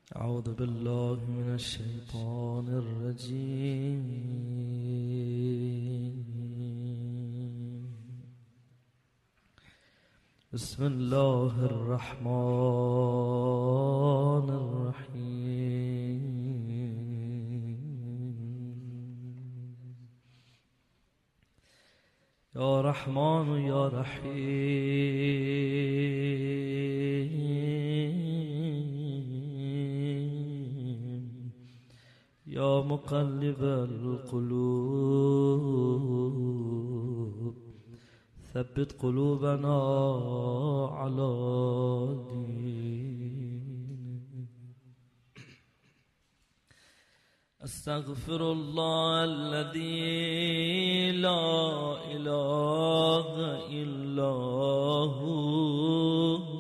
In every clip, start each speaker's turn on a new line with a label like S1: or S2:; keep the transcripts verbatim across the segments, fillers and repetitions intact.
S1: أعوذ بالله من الشيطان الرجيم. بسم الله الرحمن الرحيم. يا رحمن يا رحيم يا مقلب القلوب ثبت قلوبنا على دينك. أستغفر الله الذي لا إله إلا هو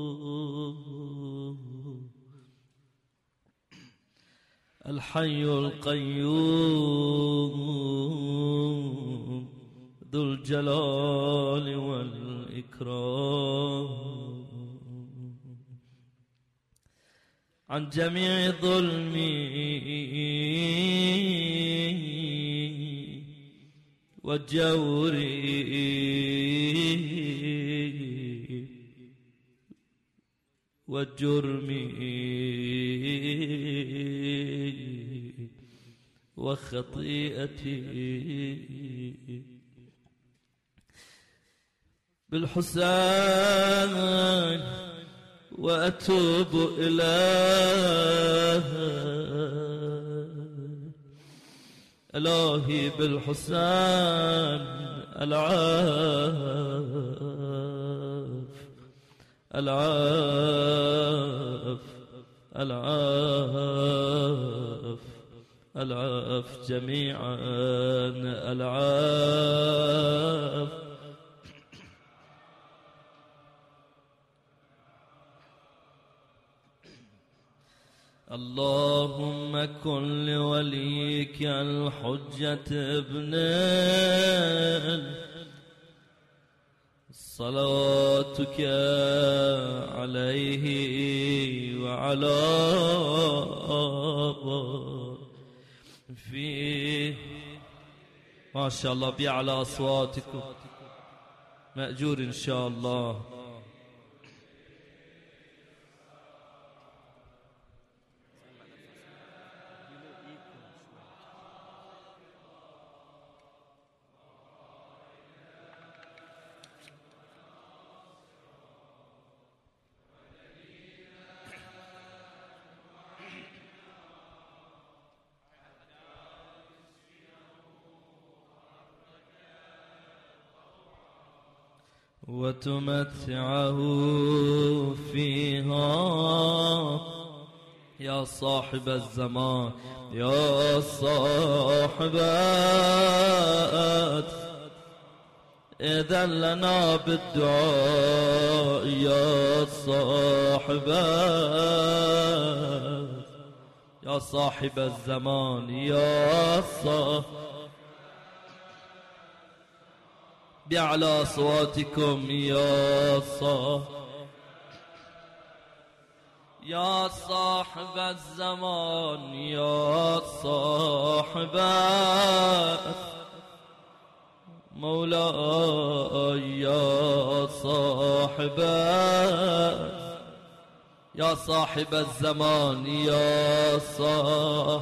S1: الحي القيوم ذو الجلال والإكرام عن جميع ظلمي وجوري وجرمي وخطيئتي بالحسين وأتوب إليه. إلهي بالحسين العاف العاف العاف العاف جميعا العاف. اللهم كن لوليك الحجة ابن صلاتك عليه وعلى فيه ما شاء الله بأعلى أصواتكم مأجور إن شاء الله. وتمتعه فيها يا صاحب الزمان يا صاحب إذا لنا بالدعاء يا صاحب يا صاحب الزمان يا صاحب بأعلى أصواتكم يا صاحب يا صاحب الزمان يا صاحب مولاي يا صاحب يا صاحب الزمان يا صاحب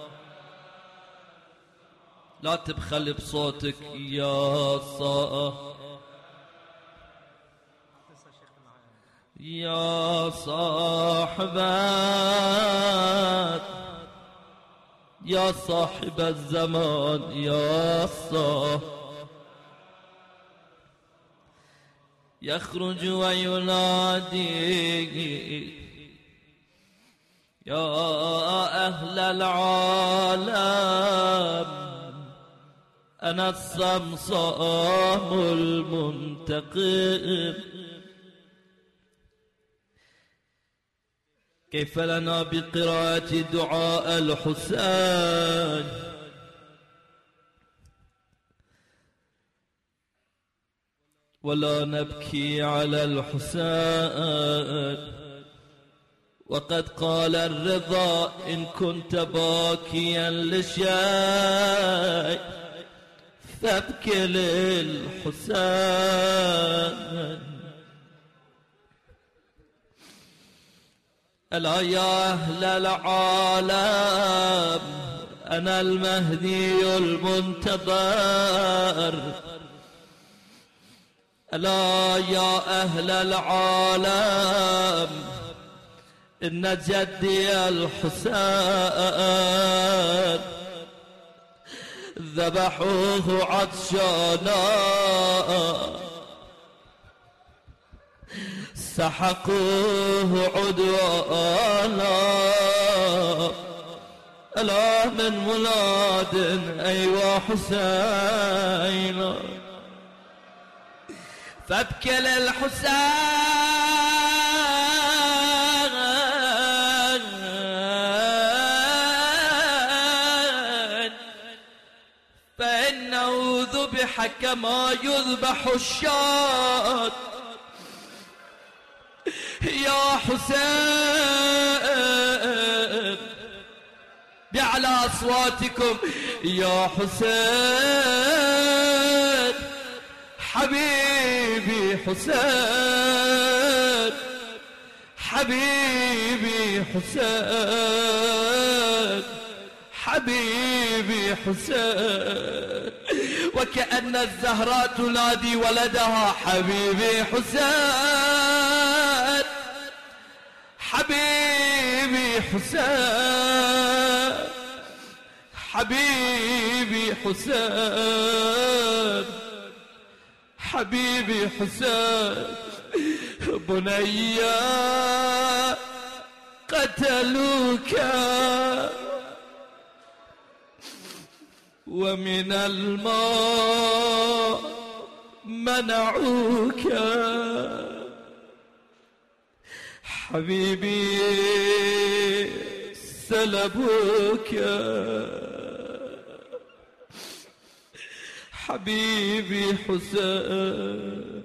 S1: لا تبخل بصوتك يا صاحب يا صاحب يا صاحب الزمان يا صاحب يخرج وينادي يا أهل العالم أنا الصمصام المنتقم. كيف لنا بقراءة دعاء الحسين ولا نبكي على الحسين وقد قال الرضا إن كنت باكيا لشيء فابكي للحسين. ألا يا أهل العالم أنا المهدي المنتظر. ألا يا أهل العالم إن جدي الحسين ذبحوه عطشانا سحقوه عدوانا. ألا من مولاد أيوا حسين فابكي للحسين فإنه ذبح كما يذبح الشاة. يا حسين بأعلى أصواتكم يا حسين حبيبي حسين حبيبي حسين حبيبي حسين. وكأن الزهراء تنادي ولدها حبيبي حسين حبيبي حسين حبيبي حسين حبيبي حسين. بنيا قتلوك ومن الماء منعوك حبيبي سلبوك حبيبي حسين.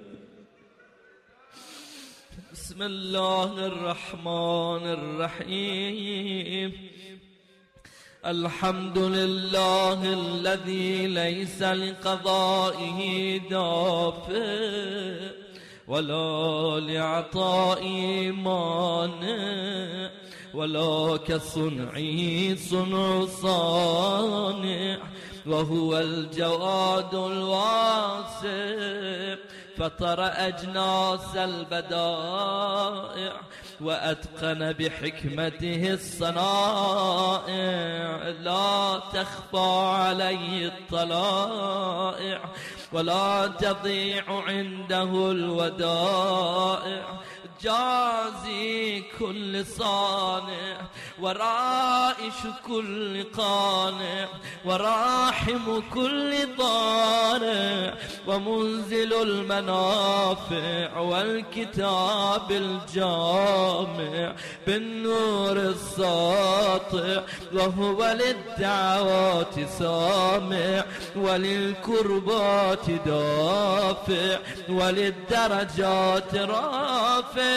S1: بسم الله الرحمن الرحيم. الحمد لله الذي ليس لقضائه دافع ولا لعطائه مانع ولا كصنعه صنع صانع وهو الجواد الواسع فطر أجناس البدائع وأتقن بحكمته الصنائع. لا تخفى عليه الطلائع ولا تضيع عنده الودائع. جازي كل صانع ورائش كل قانع وراحم كل ضارع ومنزل المنافع والكتاب الجامع بالنور الساطع وهو للدعوات سامع وللكربات دافع وللدرجات رافع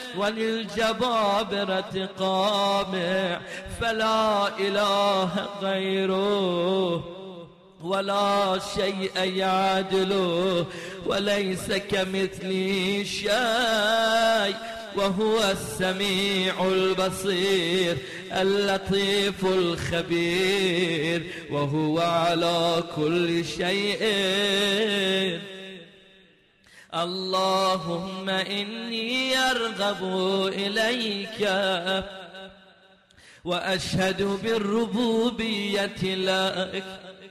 S1: وللجبابرة قامع. فلا إله غيره ولا شيء يعدله وليس كمثله شيء وهو السميع البصير اللطيف الخبير وهو على كل شيء. اللهم إني أرغب إليك وأشهد بالربوبية لك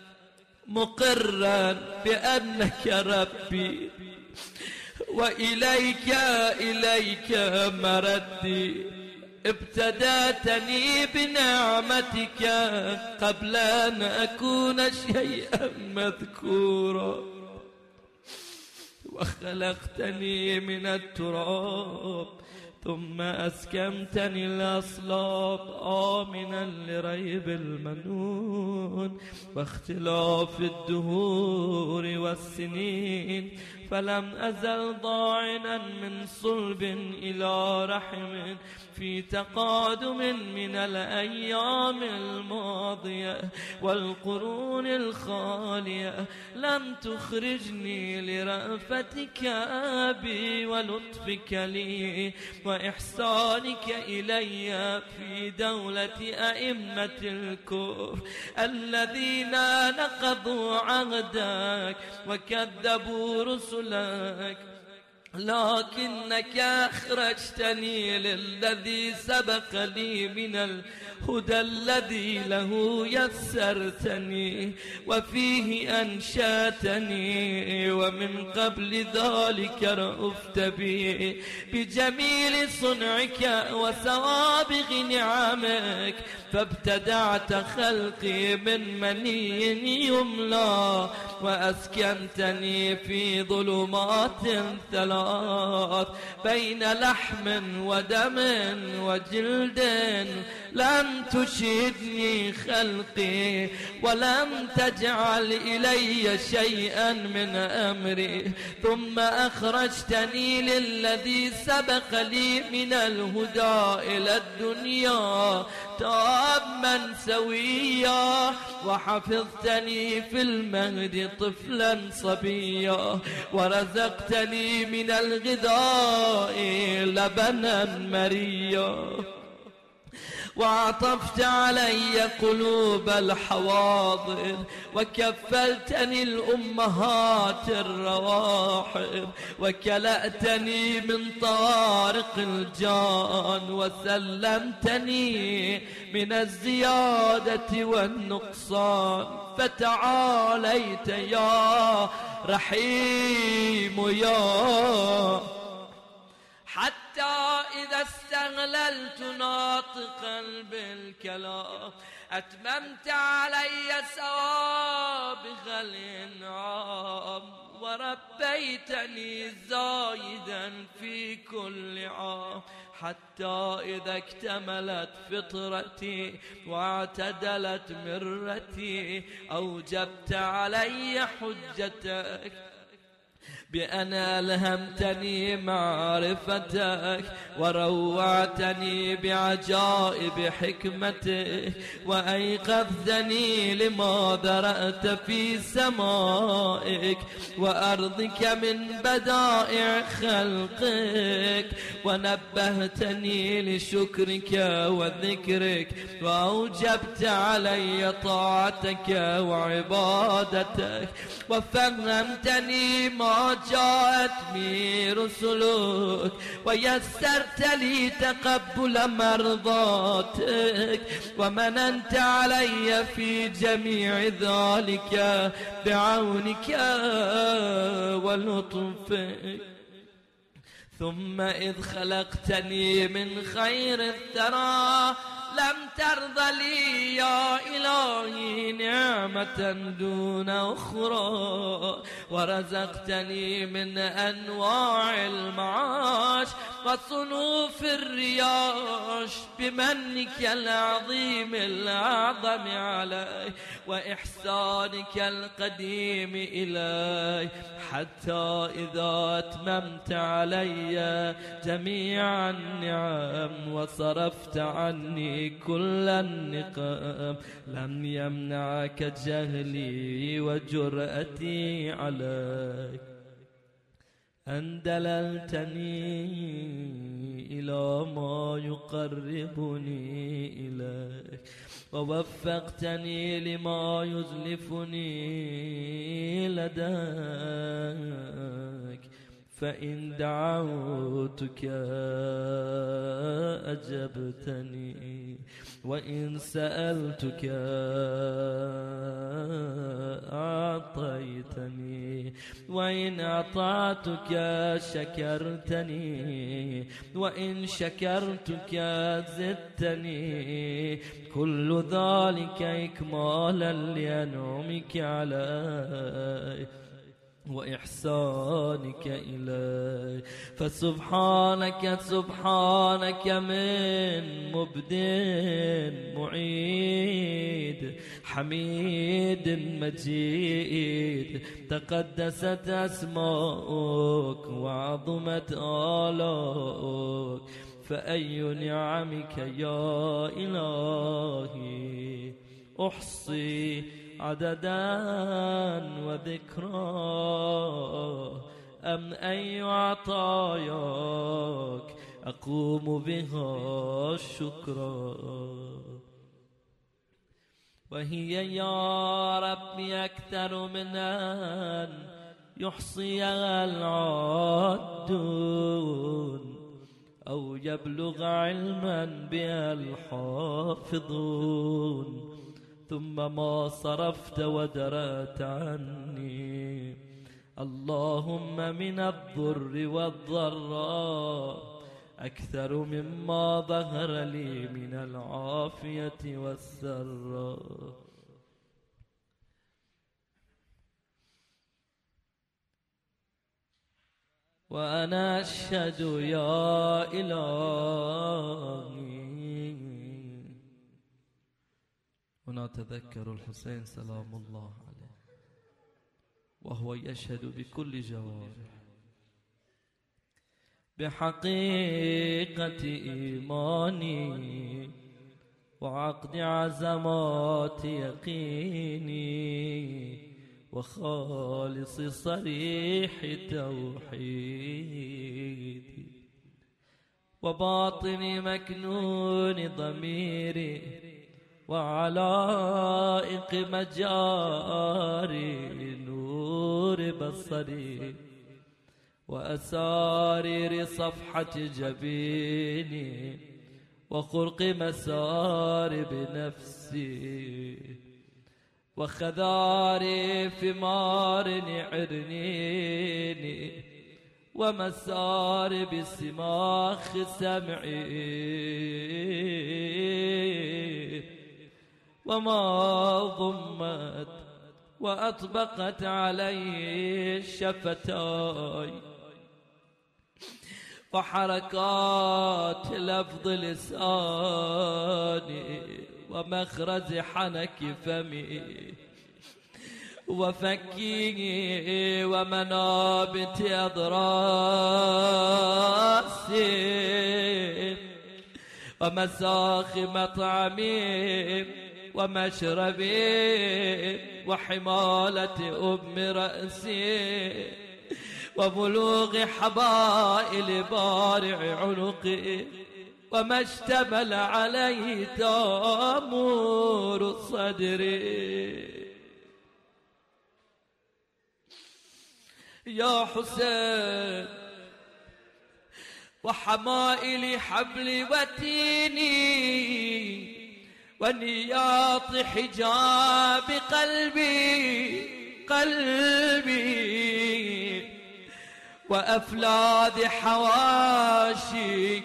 S1: مقرا بأنك ربي وإليك إليك مردي. ابتدأتني بنعمتك قبل أن أكون شيئا مذكورا وخلقتني من التراب ثم أسكنتني الأصلاب آمنا لريب المنون واختلاف الدهور والسنين فلم أزل ضاعنا من صلب إلى رحم في تقادم من الأيام الماضية والقرون الخالية لم تخرجني لرأفتك بي ولطفك لي وإحسانك إلي في دولة أئمة الكفر الذين نقضوا عهدك وكذبوا رسلك، لكنك أخرجتني للذي سبق لي من الهدى الذي له يسرتني وفيه أنشاتني، ومن قبل ذلك رأفت بي بجميل صنعك وسوابغ نعمك، فابتدعت خلقي من مني يملى وأسكنتني في ظلمات ثلاث بين لحم ودم وجلد، لم تشهدني خلقي ولم تجعل إلي شيئا من أمري، ثم أخرجتني للذي سبق لي من الهدى إلى الدنيا تاما سويا، وحفظتني في المهد طفلا صبيا، ورزقتني من الغذاء لبنا مريا، وعطفت علي قلوب الحواضر، وكفلتني الأمهات الرواحل، وكلأتني من طارق الجان، وسلمتني من الزيادة والنقصان، فتعاليت يا رحيم يا، حتى إذا استغللت ناطقا بالكلام أتممت علي سوابغ الإنعام، وربيتني زايدا في كل عام، حتى إذا اكتملت فطرتي واعتدلت مرتي أوجبت علي حجتك بأن ألهمتني معرفتك، وروعتني بعجائب حكمتك، وأيقظتني لما ذرأت في سمائك وأرضك من بدائع خلقك، ونبهتني لشكرك وذكرك، وأوجبت علي طاعتك وعبادتك، وفهمتني ما جاءت به رسلك، ويسرت لي تقبل مرضاتك، ومننت علي في جميع ذلك بعونك ولطفك. ثم إذ خلقتني من خير الثرى لم ترض لي يا إلهي نعمة دون أخرى، ورزقتني من أنواع المعاش وصنوف الرياش بمنك العظيم الأعظم علي وإحسانك القديم إلي، حتى إذا أتممت علي جميع النعم وصرفت عني كل النقم لم يمنعك جهلي وجرأتي عليك، أن دللتني إلى ما يقربني إليك، ووفقتني لما يزلفني لديك، فإن دعوتك أجبتني، وإن سألتك أعطيتني، وإن أعطيتك شكرتني، وإن شكرتك زدتني، كل ذلك إكمالا لأنعمك علي وإحسانك إلي. فسبحانك سبحانك من مبدٍ معيد حميد مجيد، تقدست أسماؤك وعظمت آلاؤك، فأي نعمك يا إلهي أحصي عددا وذكرا، أم أي عطاياك أقوم بها شكرا. وهي يا ربي أكثر من أن يحصيها العادون أو يبلغ علما بها الحافظون. ثم ما صرفت ودرأت عني اللهم من الضر والضراء أكثر مما ظهر لي من العافية والسراء. وأنا أشهد يا إلهي. هنا تذكر الحسين سلام الله عليه وهو يشهد بكل جوارح بحقيقة إيماني وعقد عزمات يقيني وخالص صريح توحيدي وباطن مكنون ضميري وعلائق مجاري نور بصري وأسارير صفحة جبيني وخرق مسارب نفسي وخذاري ثمار عرنيني ومسارب سماخ سمعي وما ضمت وأطبقت عليه شفتاي وحركات لفظ لساني ومخرج حنك فمي وفكي ومنابت أضراسي ومساخ مطعمي ومشربي وحمالة أم رأسي وبلوغ حبائل بارع عنقي وما اشتمل عليه تامور صدري. يا حسين وحمائل حبل وتيني ونياط حجاب قلبي قلبي وأفلاذ حواشي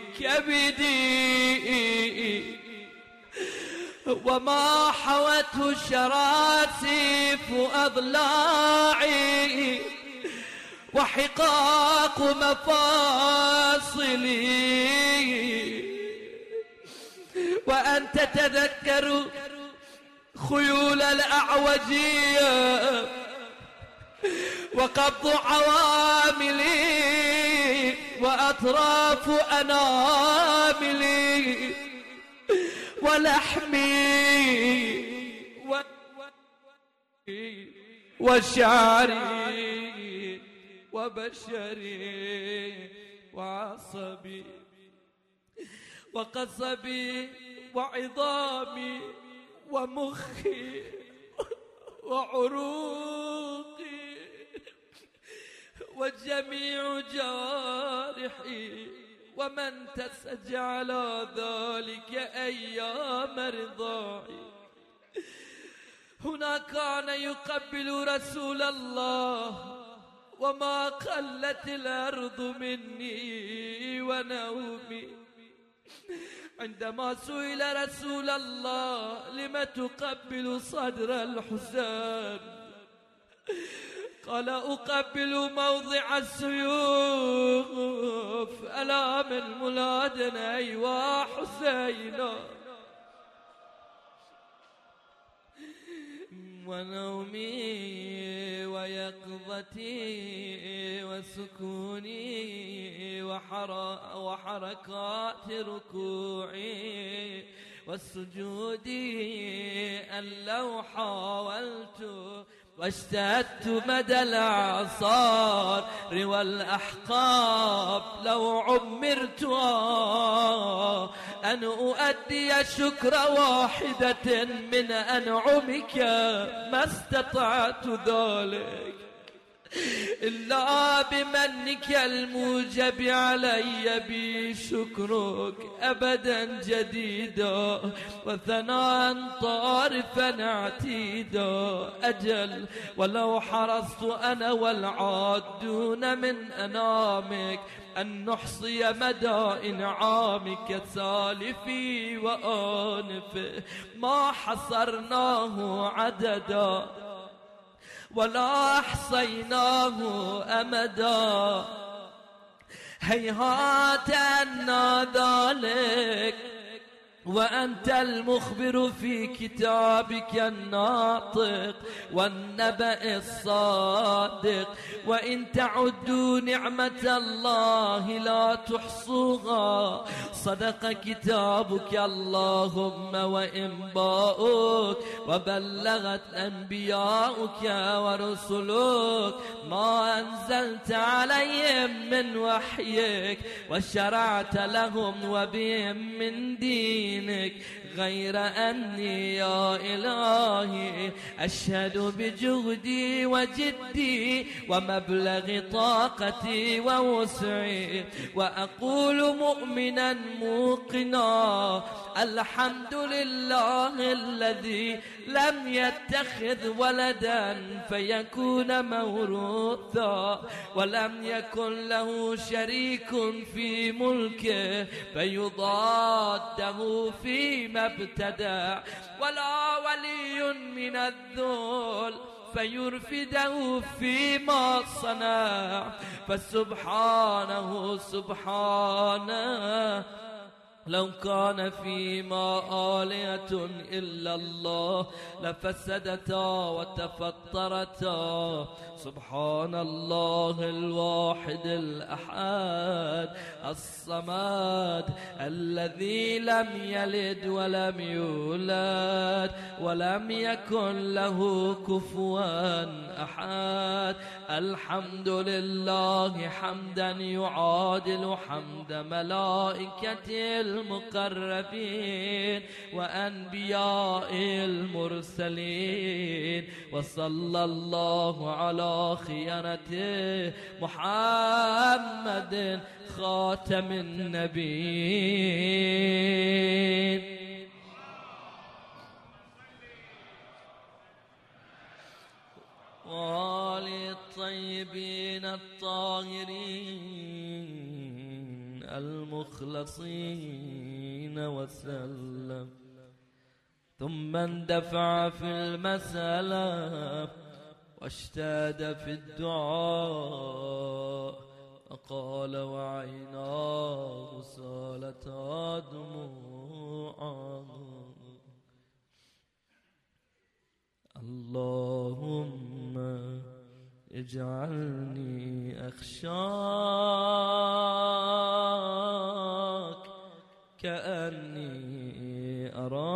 S1: كبدي وما حوته شراسيف أضلاعي وحقاق مفاصلي وأنت تذكر خيول الأعوجية وقبض عواملي وأطراف أناملي ولحمي وشعري وبشري وعصبي وقصبي وعظامي ومخي وعروقي وجميع جارحي ومن تسج على ذلك أيام رضاعي. هنا كان يقبل رسول الله وما قلت الأرض مني ونومي. عندما سئل رسول الله لم تقبل صدر الحسين قال أقبل موضع السيوف ألا من مولادنا أيوا حسين. ونومي ويقظتي وسكوني وحركات ركوعي والسجود أن لو حاولت واجتهدت مدى الأعصار والأحقاب لو عمرت أن أؤدي شكر واحدة من أنعمك ما استطعت ذلك إلا بمنك الموجب علي بشكرك أبدا جديدا وثناء طارفا اعتيدا. أجل ولو حرصت أنا والعادون من أنامك أن نحصي مدى إنعامك سالفي وآنفه ما حصرناه عددا ولا أحصيناه أمدا. هيهات أن ذلك وأنت المخبر في كتابك الناطق والنبأ الصادق وإن تعدوا نعمة الله لا تحصوها. صدق كتابك اللهم وإنباؤك وبلغت أنبياؤك ورسلك ما أنزلت عليهم من وحيك وشرعت لهم وبهم من دينك غير أني يا إلهي أشهد بجهدي وجدي ومبلغ طاقتي ووسعي وأقول مؤمنا موقنا الحمد لله الذي لم يتخذ ولدا فيكون موروثا ولم يكن له شريك في ملكه فيضاده فيما ابتدع ولا ولي من الذل فيرفده فيما صنع. فسبحانه سبحانه لو كان فيما آلهة إلا الله لفسدتا وتفطرتا. سبحان الله الواحد الأحد الصمد الذي لم يلد ولم يولد ولم يكن له كفوا أحد. الحمد لله حمدا يعادل حمد ملائكته المقربين وأنبياء المرسلين. وصلى الله على خيانته محمد خاتم النبيين وآل الطيبين الطاهرين المخلصين وسلم. ثم اندفع في المسألة واشتاد في الدعاء فقال وعيناه سالتا دموعا اللهم اجعلني أخشاك كأني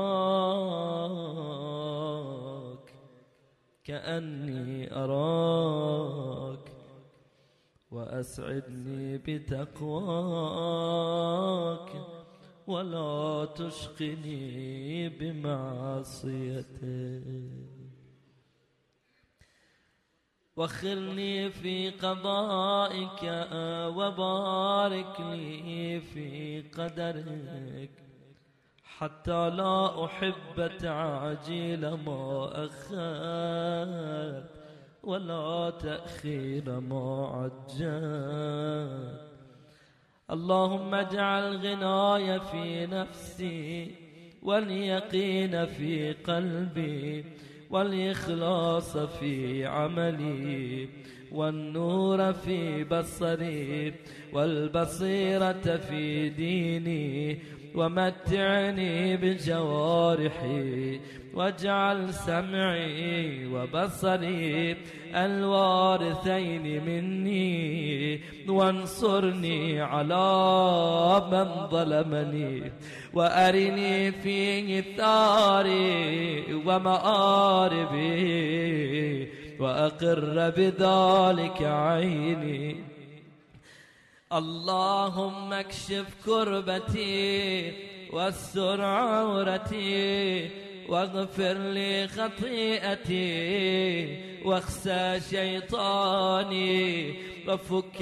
S1: أراك كأني أراك وأسعدني بتقواك ولا تشقني بمعصيتك. وخرني في قضائك وبارك لي في قدرك حتى لا أحب تعجيل ما أخرت ولا تأخير ما عجلت. اللهم اجعل غناي في نفسي واليقين في قلبي والإخلاص في عملي والنور في بصري والبصيرة في ديني ومتعني بجوارحي واجعل سمعي وبصري الوارثين مني وانصرني على من ظلمني وأرني فيه ثاري ومآربي وأقر بذلك عيني. اللهم اكشف كربتي واستر عورتي واغفر لي خطيئتي واخسى شيطاني وفك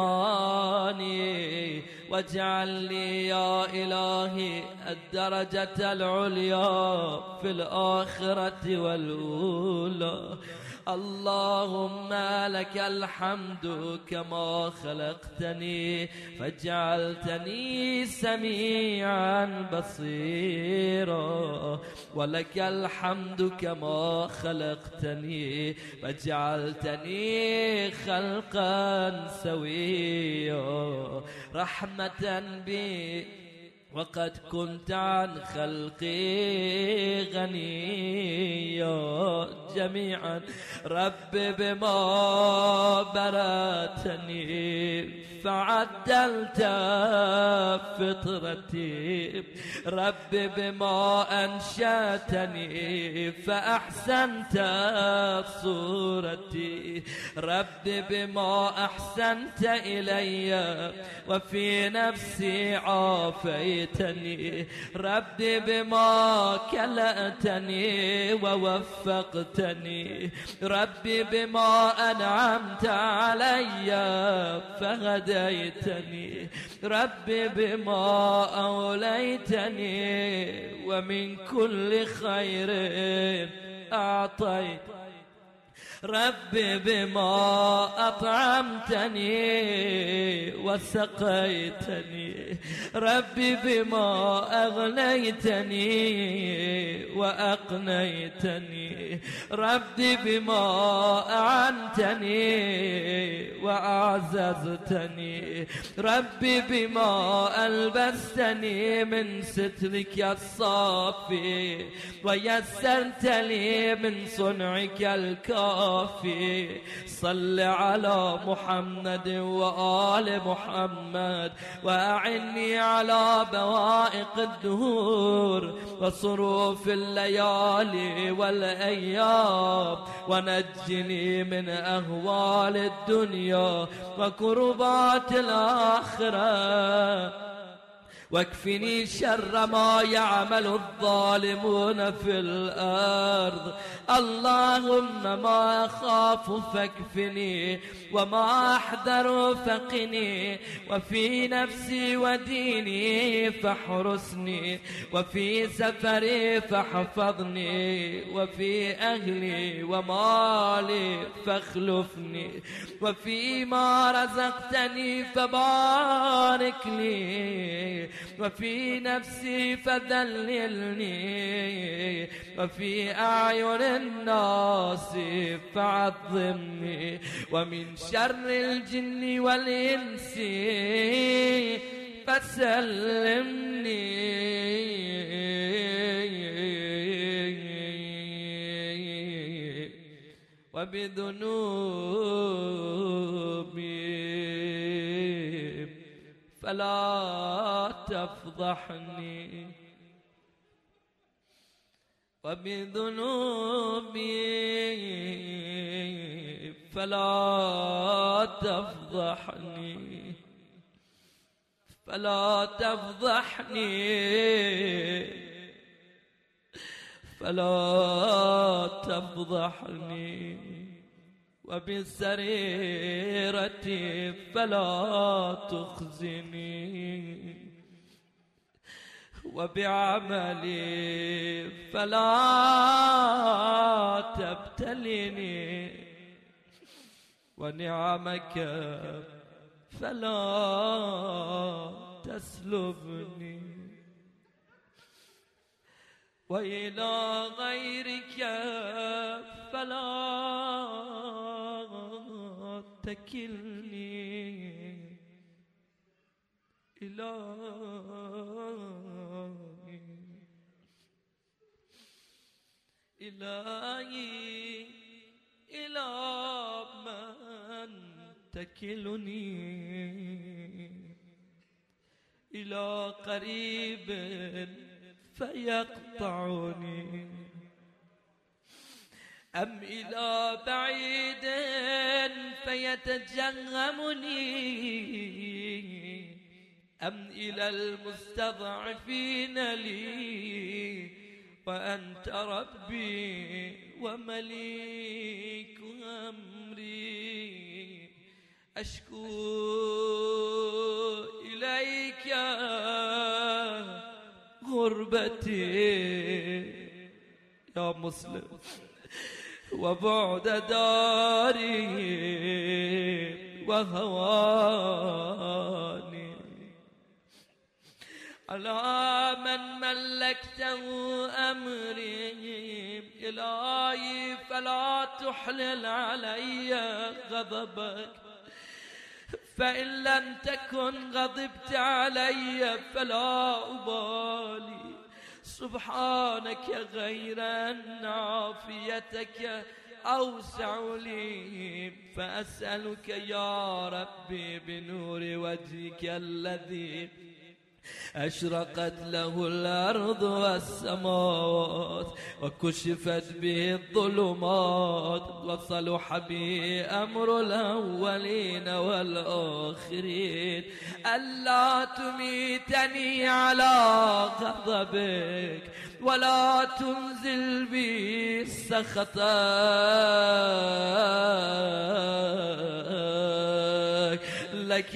S1: رهاني واجعل لي يا إلهي الدرجة العليا في الآخرة والأولى. اللهم لك الحمد كما خلقتني فجعلتني سميعا بصيرا، ولك الحمد كما خلقتني فجعلتني خلقا سويا، رحمة بي وقد كنت عن خلقي غنيا جميعا. رب بما براتني فعدلت فطرتي، رب بما أنشأتني فأحسنت صورتي، رب بما أحسنت إلي وفي نفسي عافيتني، رب بما كلأتني ووفقتني، رب بما أنعمت علي فهديتني، رب بما أوليتني ومن كل خير أعطيت، رب بما أطعمتني وسقيتني، رب بما أغنيتني وأقنيتني، رب بما أعنتني وأعززتني، رب بما ألبستني من سترك الصافي ويسرت لي من صنعك الكافي. صل على محمد وآل محمد وأعني على بوائق الدهور وصروف الليالي والأيام، ونجني من أهوال الدنيا وكربات الآخرة، واكفني شر ما يعمل الظالمون في الأرض. اللهم ما أخاف فاكفني وما أحذر فقني، وفي نفسي وديني فاحرسني، وفي سفري فاحفظني، وفي أهلي ومالي فاخلفني، وفيما رزقتني فبارك لي، وفي نفسي فذللني، وفي أعين الناس فعظمني، ومن شر الجن والإنس فسلمني، وبذنوبي فلا تفضحني، وبذنوبي فلا تفضحني، فلا تفضحني، فلا تفضحني، وبسريرتي فلا تخزني، وبعملي فلا تبتلني، ونعمك فلا تسلبني، وإلى غيرك فلا تكلني، إلهي إلهي إلى من تكلني إلى قريب فيقطعني أم إلى بعيد فيتجهمني أم إلى المستضعفين لي وأنت ربي ومليك أمري أشكو إليك غربتي يا مسلم وبعد داري وهواني على من ملكته أمري إلهي فلا تحلل علي غضبك فإن لم تكن غضبت علي فلا أبالي سبحانك غير أن عافيتك أوسع لي فأسألك يا ربي بنور وجهك الذي أشرقت له الأرض والسماوات وكشفت به الظلمات وصلح به أمر الأولين والآخرين ألا تميتني على غضبك ولا تنزل بي سخطك لك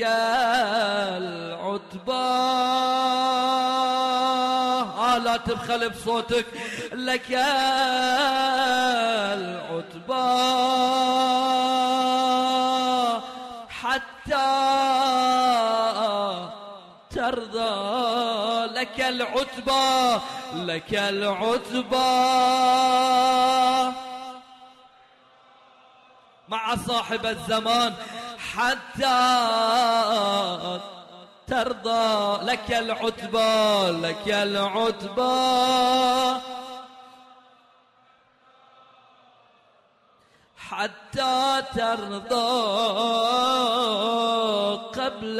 S1: العتبى لا تبخل بصوتك لك العتبى حتى ترضى لك العتبى لك العتبى مع صاحب الزمان حتى ترضى لك العتبى لك العتبى حتى ترضى قبل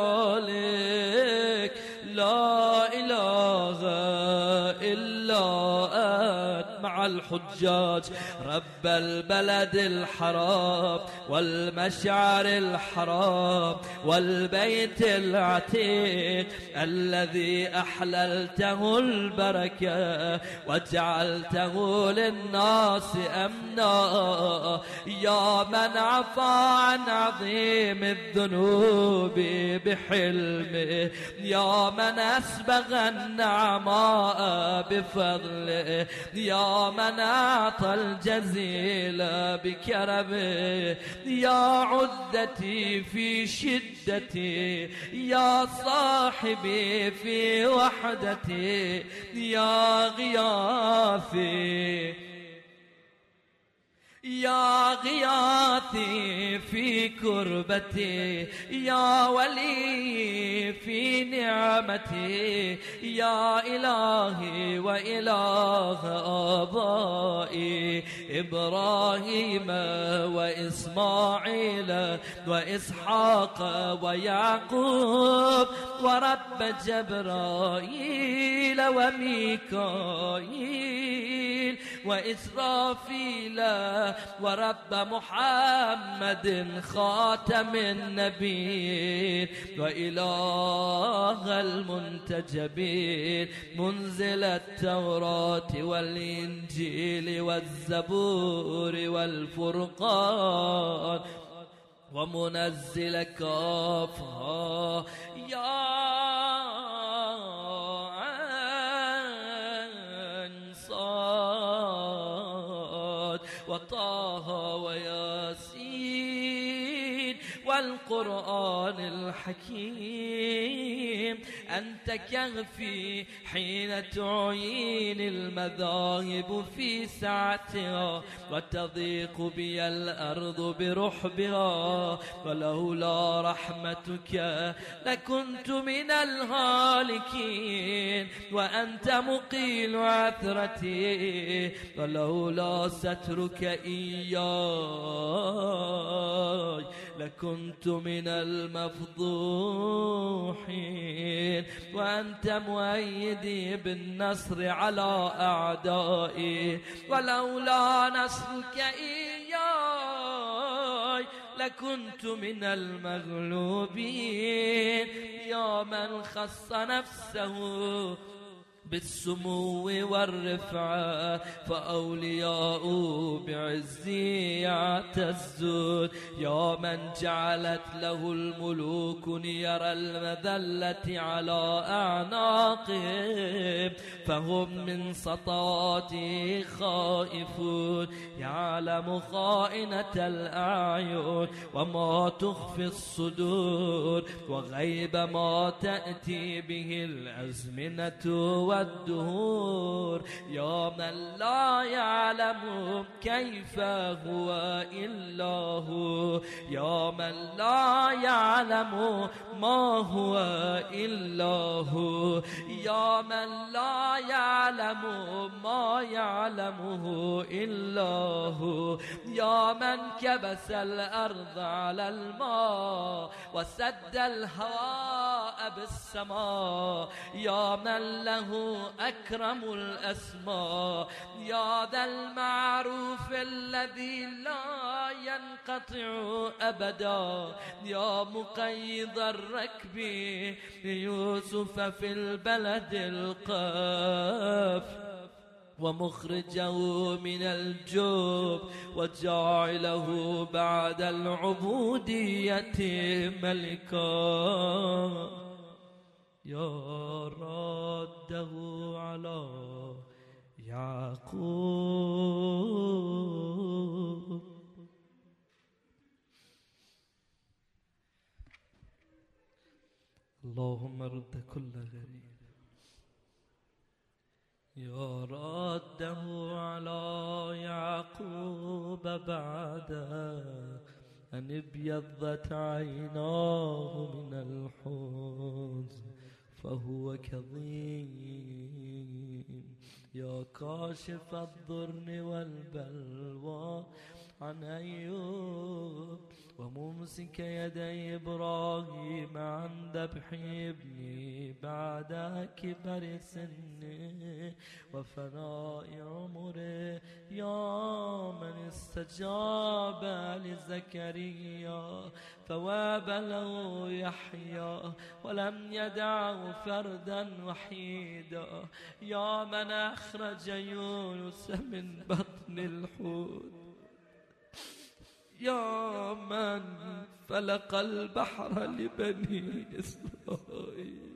S1: ذلك لا إله إلا أنت مع الحجاج رب البلد الحرام والمشعر الحرام والبيت العتيق الذي أحللته البركة وجعلته للناس أمنا يا من عفا عن عظيم الذنوب بحلمه يا من أسبغ النعماء بفضله يا من أعطى الجزيل بكرمه يا عدتي في شدتي يا صاحبي في وحدتي يا غياثي يا غياثي في كربتي يا ولي في نعمتي يا إلهي وإله آبائي إبراهيم وإسماعيل وإسحاق ويعقوب ورب جبرائيل وميكائيل وإسرافيل ورب محمد خاتم النبيين وإله المنتجبين منزل التوراة والإنجيل والزبور والفرقان ومنزل كافها يا وطه وياسين والقرآن الحكيم أنت كهفي حين تعين المذاهب في سعتها وتضيق بي الأرض برحبها، ولولا رحمتك لكنت من الهالكين وأنت مقيل عثرتي، ولولا سترك إياي لكنت من المفضوحين، وأنت مؤيدي بالنصر على أعدائي، ولولا نصرك إياي لكنت من المغلوبين. يا من خص نفسه بالسمو والرفعة فأولياء بعزي يعتزون، يا من جعلت له الملوك نير المذلة على أعناقهم فهم من سطواتي خائفون، يعلم خائنة الأعين وما تخفي الصدور وغيب ما تأتي به الأزمنة والدهور، يا من لا يعلم كيف هو إلا هو، يا من لا يعلم ما هو إلا هو، يا من لا يعلم ما يعلمه إلا هو، يا من كبس الأرض على الماء وسد الهواء بالسماء، يا من له أكرم الأسماء، يا ذا المعروف الذي لا ينقطع أبدا، يا مقيض الركب يوسف في البلد القاف ومخرجه من الجوب وجعله بعد العبودية ملكا، يا راده على يعقوب. اللهم رد كل غريب، يا راده على يعقوب بعد أن ابيضت عيناه من الحزن فهو كظيم، يا كاشف الضر والبلوى عن أيوب وممسك يدي إبراهيم عن ذبح ابني بعد كبر سنه وفناء عمره، يا من استجاب لزكريا فواب له يحيى ولم يدعه فردا وحيدا، يا من أخرج يونس من بطن الحوت، يا من فلق البحر لبني إسرائيل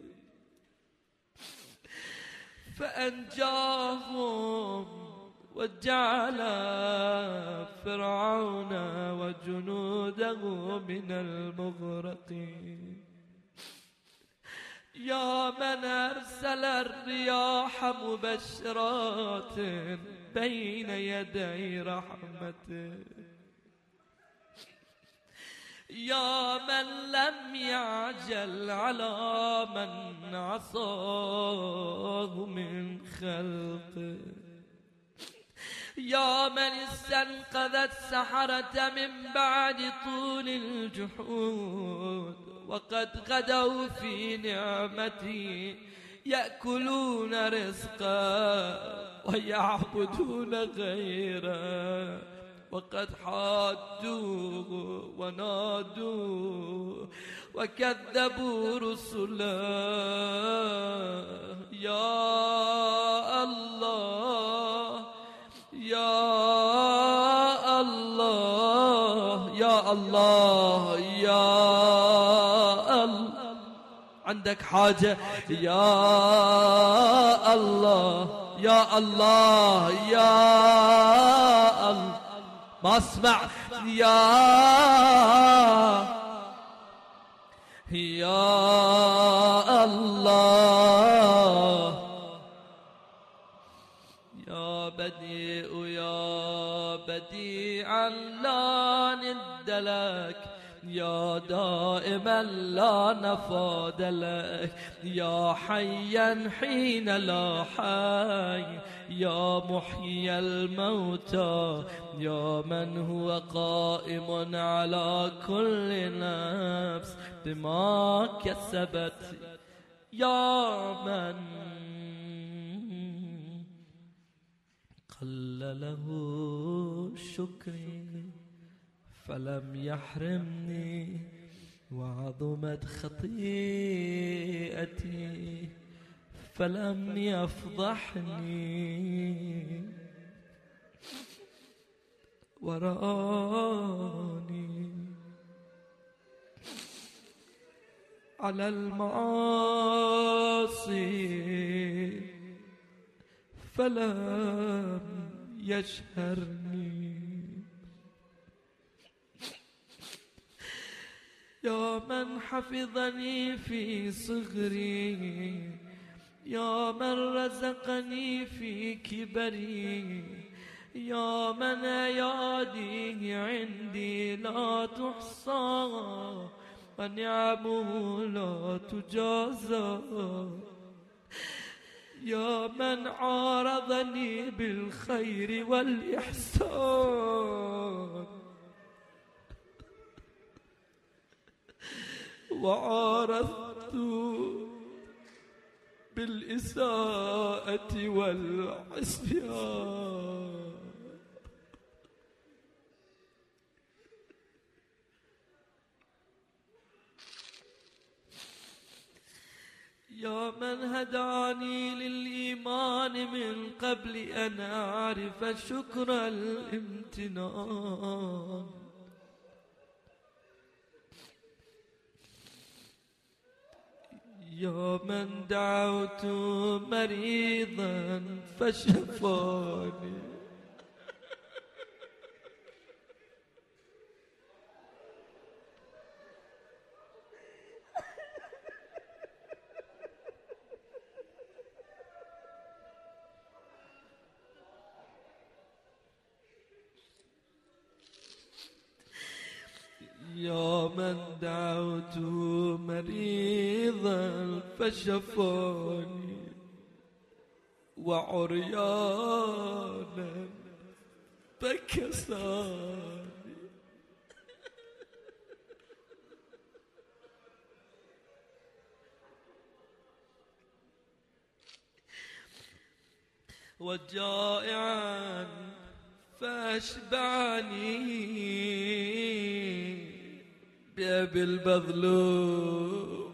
S1: فأنجاهم وجعل فرعون وجنوده من المغرقين، يا من أرسل الرياح مبشرات بين يدي رحمته، يا من لم يعجل على من عصاه من خلقه، يا من استنقذ السحرة من بعد طول الجحود وقد غدوا في نعمتي يأكلون رزقا ويعبدون غيره، وقد حادوه ونادوه وكذبوا رسله، يا الله يا الله يا الله يا الله. عندك حاجة يا الله يا الله يا الله، ما اسمع يا يا الله يا بديع يا بديعا لا ند لك، يا دائما لا نفاد لك، يا حيا حين لا حي، يا محيي الموتى، يا من هو قائم على كل نفس بما كسبت، يا من قل له شكري فلم يحرمني، وعظمت خطيئتي فلم يفضحني، وراني على المعاصي فلم يشهرني، يا من حفظني في صغري، يا من رزقني في كبري، يا من أيادي عندي لا تحصى ونعمه لا تجازى، يا من عارضني بالخير والإحسان وعارضت بالإساءة والعصيان، يا من هداني للإيمان من قبل أن أعرف شكر الامتنان، يا من دعوت مريضا فشفاني، يا من دعوت مريضا فشفاني، وعريانا فكساني، وجائعا فاشبعني بأبي البذل،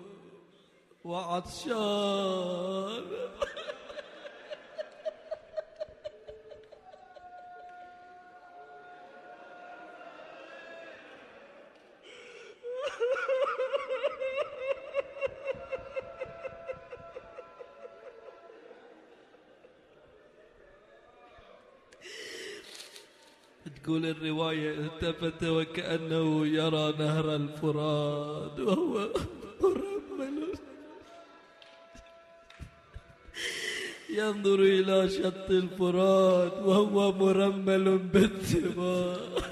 S1: وعطشان تقول الرواية التفت وكأنه يرى نهر الفرات وهو مرمل ينظر إلى شط الفرات وهو مرمل بالدماء.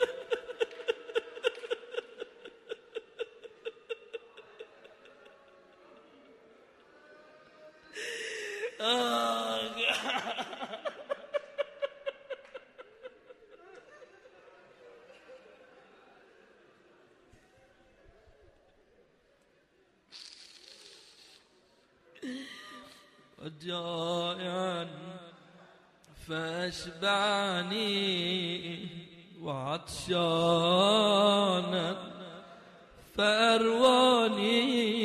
S1: وجائعا فاشبعني، وعطشانا فأرواني،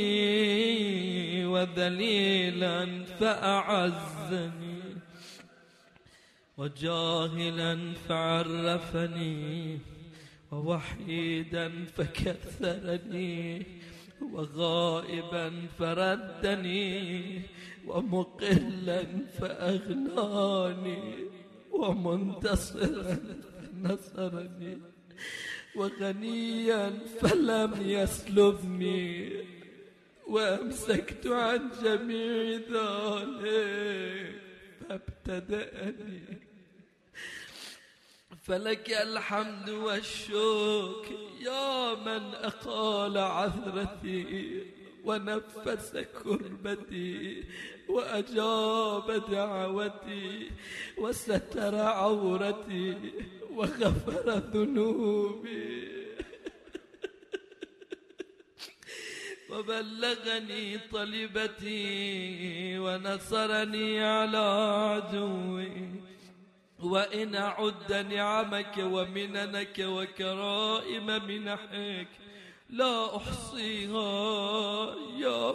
S1: وذليلا فأعزني، وجاهلا فعرفني، ووحيدا فكثرني، وغائبا فردني، ومقلا فأغناني، ومنتصرا فنصرني، وغنيا فلم يسلبني، وأمسكت عن جميع ذلك فابتدأني. فلك الحمد والشكر يا من أقال عثرتي ونفس كربتي وأجاب دعوتي وستر عورتي وغفر ذنوبي وبلغني طلبتي ونصرني على عدوي. وإن أعد نعمك ومننك وكرائم منحك لا أحصيها يا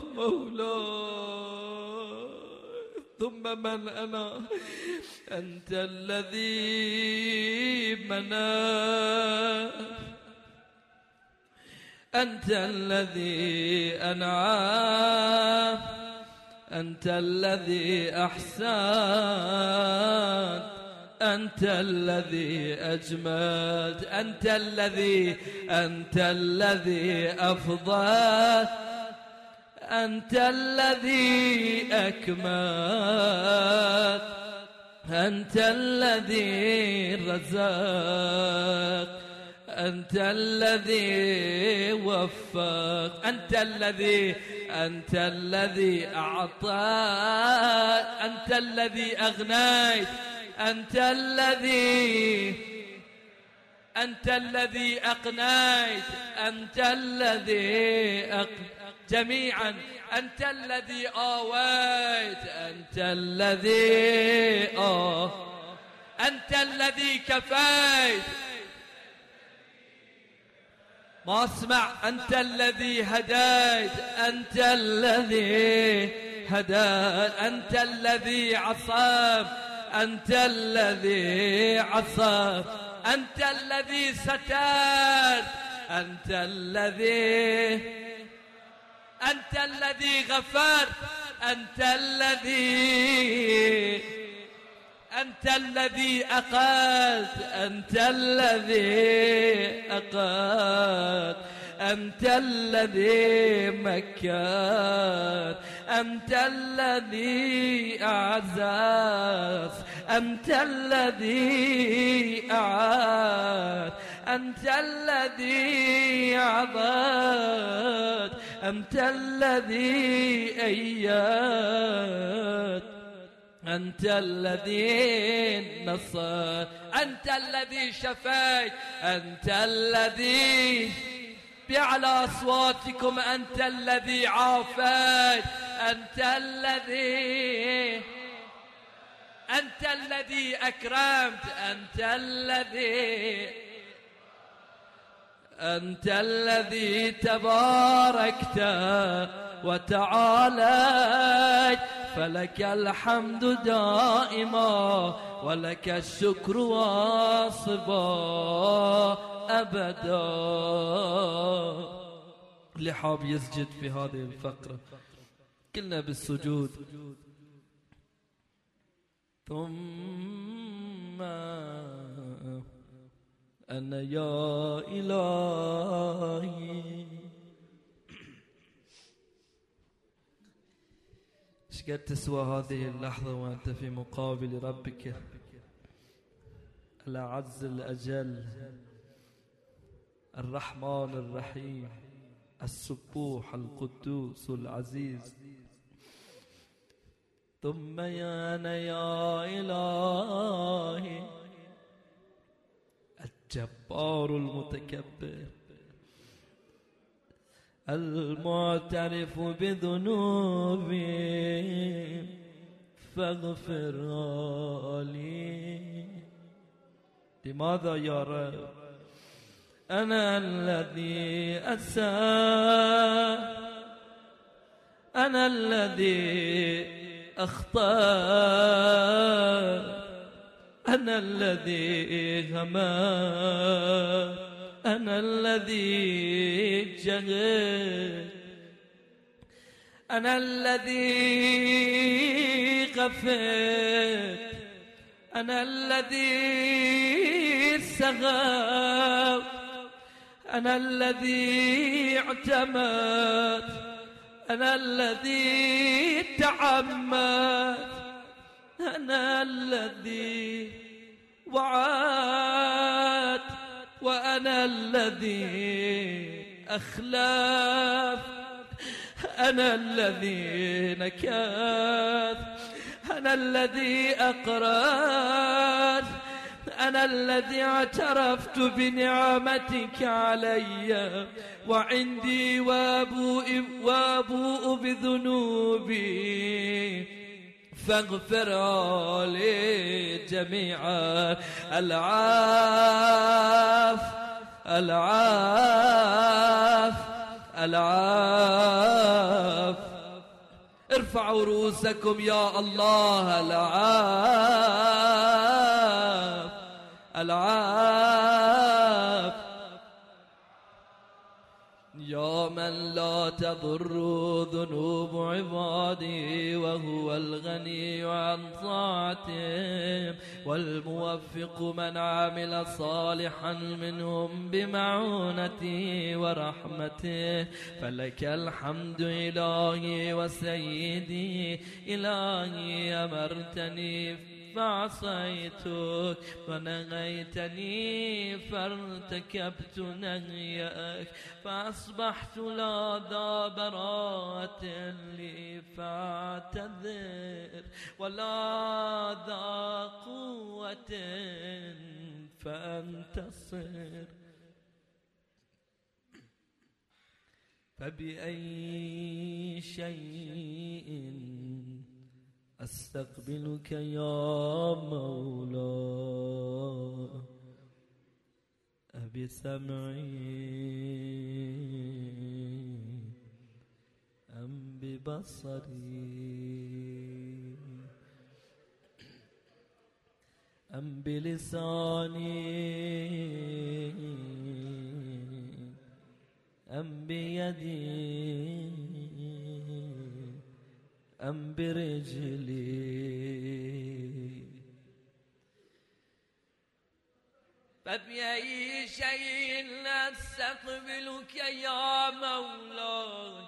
S1: مولاي. ثم من أنا؟ أنت الذي منى، أنت الذي أنعم، أنت الذي أحسن، أنت الذي أجمد، أنت الذي أنت الذي أفضل، أنت الذي أكمل، أنت الذي رزق، أنت الذي وفق، أنت الذي أنت الذي أعطى، أنت الذي أغنيت، أنت الذي أنت الذي أقنيت، أنت الذي أق... جميعا أنت الذي آويت، أنت الذي آه أنت الذي كفيت. ما اسمع، أنت الذي هديت، أنت الذي هديت، أنت الذي عصم، أنت الذي عصم، أنت الذي سترت، أنت الذي أنت الذي غفرت، أنت الذي أنت الذي أقلت، أنت الذي أقلت، أنت الذي مكنت، أنت الذي أعزت، أنت الذي أعاد، أنت الذي عضت، أنت الذي أيد، أنت الذي نصر، أنت الذي شفيت، أنت الذي بأعلى أصواتكم أنت الذي عافيت، أنت الذي أنت الذي أكرمت، أنت الذي أنت الذي تباركت وتعاليت. فلك الحمد دائما ولك الشكر واصبا أبدا. اللي حاب يسجد في هذه الفقرة كلنا بالسجود. ثم أنا يا إلهي. ايش قد تسوى هذه اللحظة وأنت في مقابل ربك الأعز الأجل الرحمن الرحيم السبوح القدوس العزيز. ثم يا أنا يا إلهي الجبار المتكبر المعترف بذنوبي فاغفر لي. لماذا يا رب؟ أنا الذي أساء، أنا الذي أخطأ، أنا الذي همت، أنا الذي جهل، أنا الذي غفلت، أنا الذي سغوت، أنا الذي اعتمد، أنا الذي تعمد، أنا الذي وعد، وأنا الذي أخلف، أنا الذي نكث، أنا الذي أقرأ، أنا الذي اعترفت بنعمتك علي وعندي وأبوء, وأبوء بذنوبي، فاغفر لي جميعا. العاف العاف العاف. ارفعوا رؤوسكم يا الله. العاف العاف. يا من لا تضر ذنوب عبادي وهو الغني عن طاعتهم، والموفق من عمل صالحا منهم بمعونته ورحمته. فلك الحمد إلهي وسيدي، إلهي أمرتني فعصيتك، ونهيتني فارتكبت نهيك، فأصبحت لا ذا براءة لي فاعتذر، ولا ذا قوة فانتصر. فبأي شيء أستقبلك يا مولاي؟ أبسمعي أم ببصري أم بلساني أم بيدي أم برجلي؟ فبأي شيء أستقبلك يا مولاي؟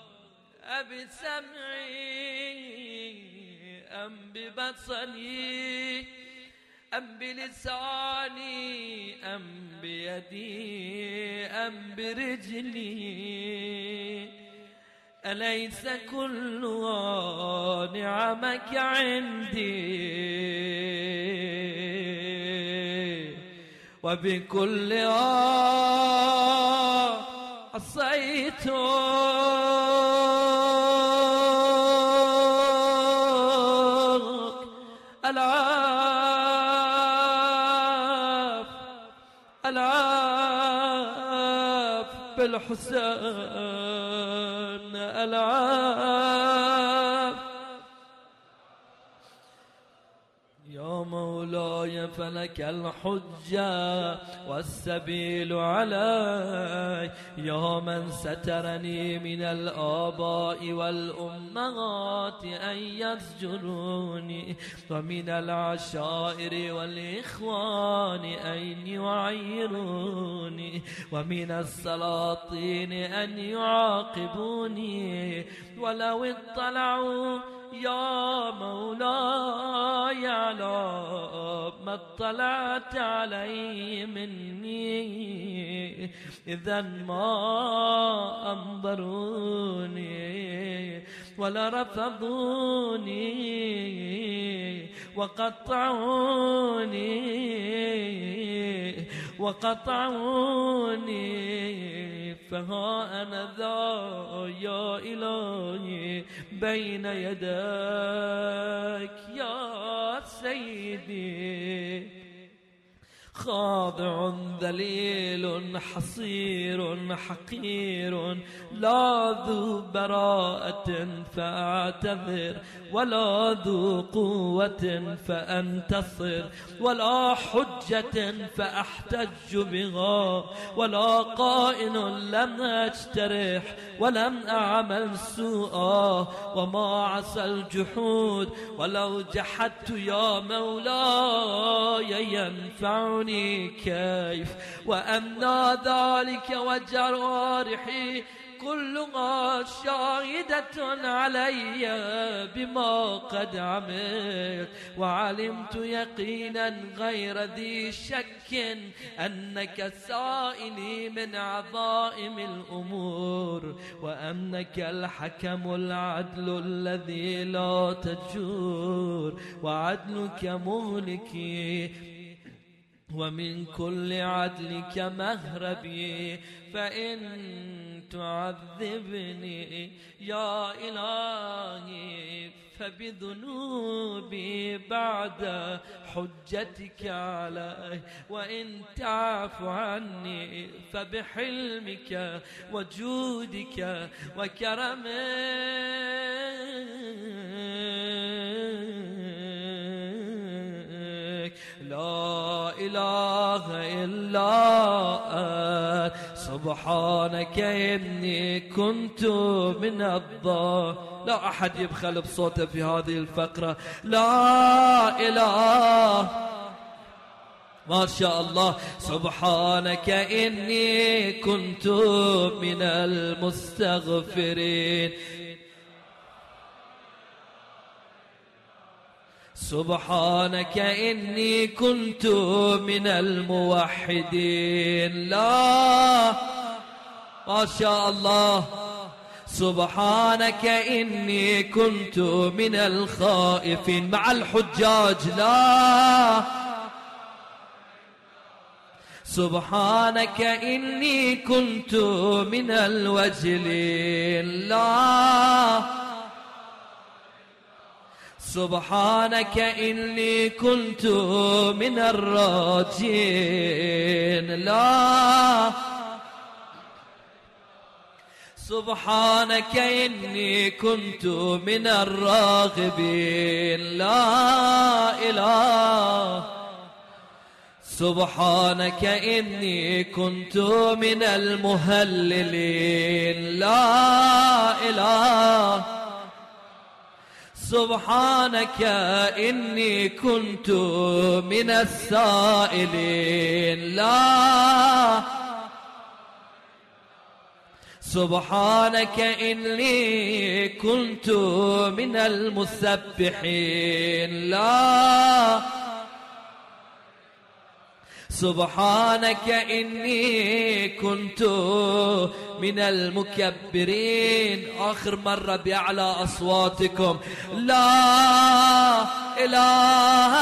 S1: أبسمعي أم ببصري أم بلساني أم بيدي أم برجلي؟ أليس كلها نعمك عندي، وبكلها عصيتك؟ العاف العاف بالحسن، العاف يا مولاي. فلك الحجة والسبيل علي، يا من سترني من الآباء والأمهات أن يسجنوني، ومن العشائر والإخوان أن يعيروني، ومن السلاطين أن يعاقبوني. ولو اطلعوا يا مولاي على ما اطلعت عليه مني، إذا ما أنظروني ولا رفضوني وقطعوني وقطعوني. فها أنا ذا يا إلهي بين يديك يا سيدي، خاضع ذليل حصير حقير، لا ذو براءة فأعتذر، ولا ذو قوة فأنتصر، ولا حجة فأحتج بها، ولا قائن لم أجترح ولم أعمل سوءا، وما عسى الجحود ولو جحدت يا مولاي ينفعني كيف؟ وأمنى ذلك وجوارحي كلها شاهدة علي بما قد عملت، وعلمت يقينا غير ذي شك أنك سائلي من عظائم الأمور، وأنك الحكم العدل الذي لا تجور، وعدلك مهلكي ومن كل عدلك مهربي. فإن تعذبني يا إلهي فبذنوبي بعد حجتك علي، وإن تعف عني فبحلمك وجودك وكرمك. لا إله إلا أنت سبحانك إني كنت من الضالين. لا أحد يبخل بصوته في هذه الفقرة. لا إله ما شاء الله. سبحانك إني كنت من المستغفرين. سبحانك إني كنت من الموحدين. لا ما شاء الله. سبحانك إني كنت من الخائفين مع الحجاج. لا سبحانك إني كنت من الوجلين. لا سبحانك إني كنت من الراجين. لا سبحانك إني كنت من الراغبين. لا إله. سبحانك إني كنت من المهللين. لا إله. سبحانك إني كنت من السائلين. لا سبحانك إني كنت من المسبحين. لا سبحانك إني كنت من المكبرين. آخر مرة بأعلى أصواتكم. لا إله.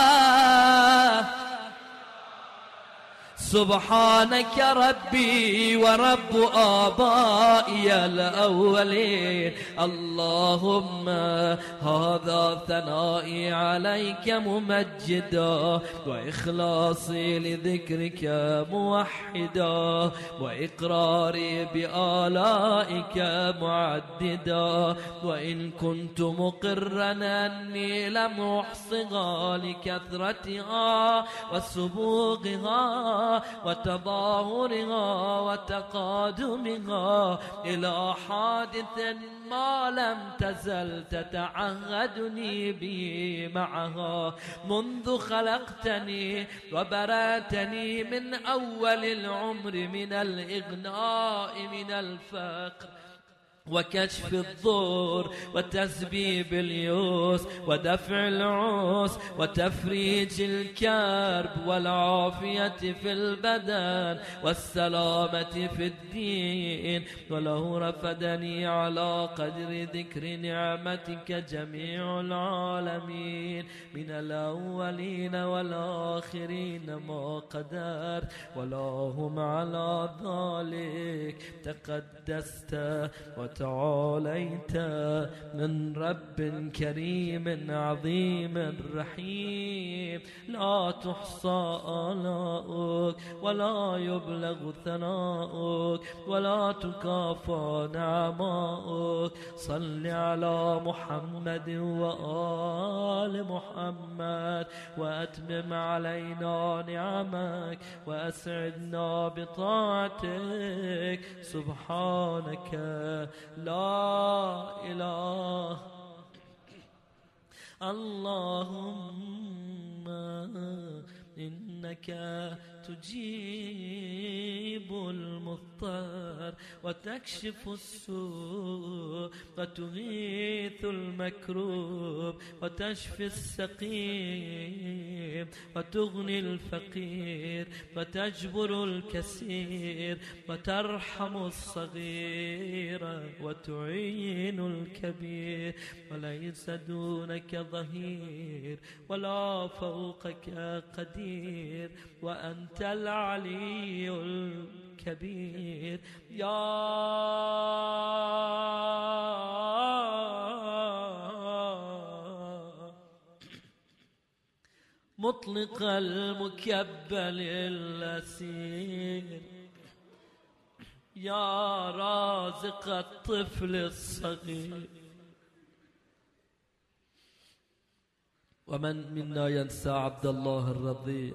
S1: سبحانك ربي ورب آبائي الأولين. اللهم هذا ثنائي عليك ممجدا، وإخلاصي لذكرك موحدا، وإقراري بآلائك معددا، وإن كنت مقرا أني لم أحصها لكثرتها وسبوغها وتظاهرها وتقادمها إلى حادث ما لم تزل تتعهدني به معها منذ خلقتني وبرأتني من أول العمر من الإغناء من الفقر وكشف الضر وتسبيب اليوس ودفع العوس وتفريج الكرب والعافية في البدن والسلامة في الدين. وله رفدني على قدر ذكر نعمتك جميع العالمين من الأولين والآخرين ما قدرت، ولا هم على ذلك. تقدست وتعاليت من رب كريم عظيم رحيم، لا تحصى آلاؤك ولا يبلغ ثناؤك ولا تكافى نعماؤك. صل على محمد وآل محمد وأتمم علينا نعمك وأسعدنا بطاعتك. سبحانك لا إله. اللهم إنك تجيب المضطر وتكشف السوء وتغيث المكروب وتشفي السقيم وتغني الفقير وتجبر الكثير وترحم الصغير وتعين الكبير، وليس دونك ظهير ولا فوقك قدير، وأنت العلي الكبير. يا مطلق المكبل الأسير، يا رازق الطفل الصغير. ومن منا ينسى عبد الله الرضيع؟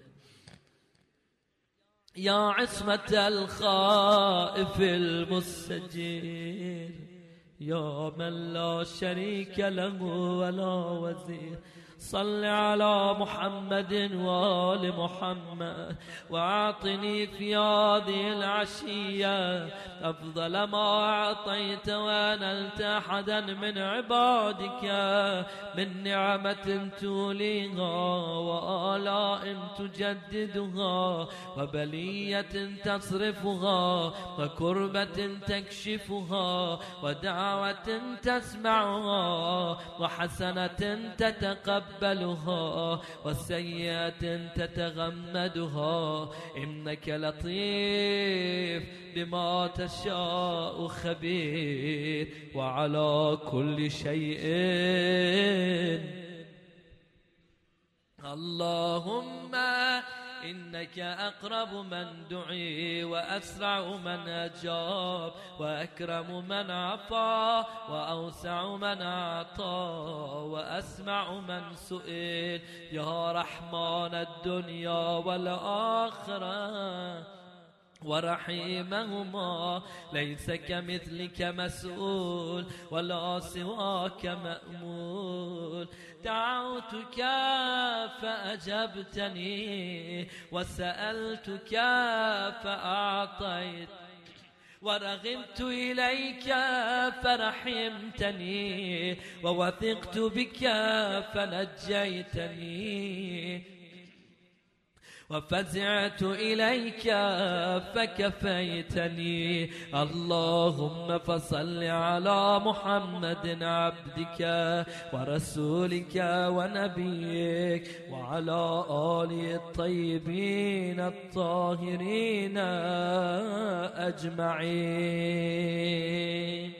S1: يا عصمة الخائف المستجير، يا من لا شريك له ولا وزير. صل على محمد وآل محمد، وأعطني في هذه العشية أفضل ما أعطيت ونلت أحدا من عبادك من نعمة توليها وآلاء تجددها وبلية تصرفها وكربة تكشفها ودعوة تسمعها وحسنة تتقبلها وسيئة تتغمدها. إنك لطيف بما تشاء خبير، وعلى كل شيء. اللهم إنك أقرب من دعي وأسرع من أجاب وأكرم من عطى وأوسع من أعطى وأسمع من سئل. يا رحمن الدنيا والآخرة ورحيمهما، ليس كمثلك مسؤول ولا سواك مأمول. دعوتك فأجبتني وسألتك فأعطيت ورغبت إليك فرحمتني ووثقت بك فنجيتني وفزعت إليك فكفيتني. اللهم فصل على محمد عبدك ورسولك ونبيك وعلى آله الطيبين الطاهرين أجمعين.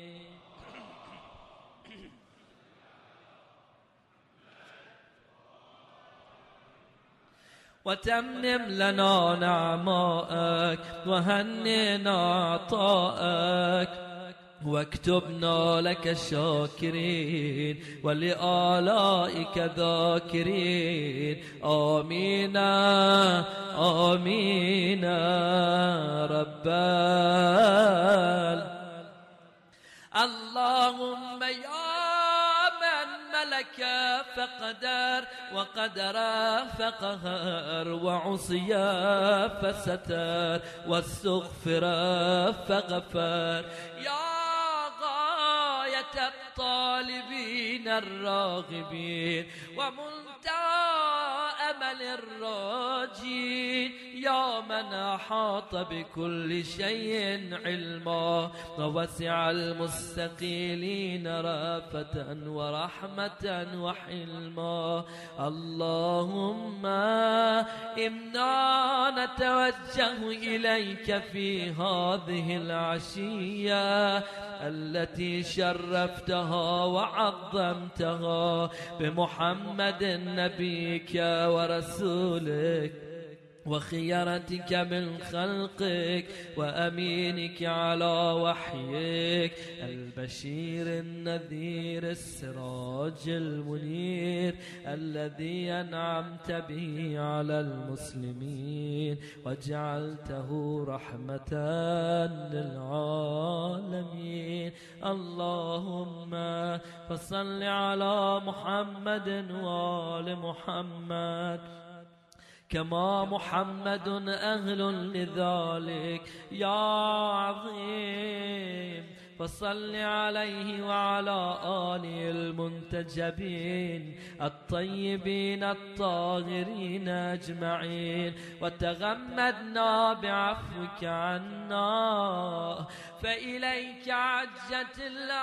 S1: وتمم لنا نعمائك وهننا عطائك واكتبنا لك شاكرين ولآلائك ذاكرين. آمين آمين رب. اللهم يا ملك فقدر وقدر فقهر وعصي فستر واستغفر فغفر. يا غاية الطالبين الراغبين ومنتهى أمل الراجين، يا من أحاط بكل شيء علما ووسع المستقيلين رأفة ورحمة وحلما. اللهم إنا نتوجه إليك في هذه العشية التي شرفتها وعظمتها بمحمد نبيك ورسولك وخيرتك من خلقك وأمينك على وحيك البشير النذير السراج المنير الذي أنعمت به على المسلمين وجعلته رحمة للعالمين. اللهم فصل على محمد وآل محمد كما محمد أهل لذلك يا عظيم. فصل عليه وعلى آله المنتجبين الطيبين الطاهرين أجمعين، وتغمدنا بعفوك عنا، فإليك عجت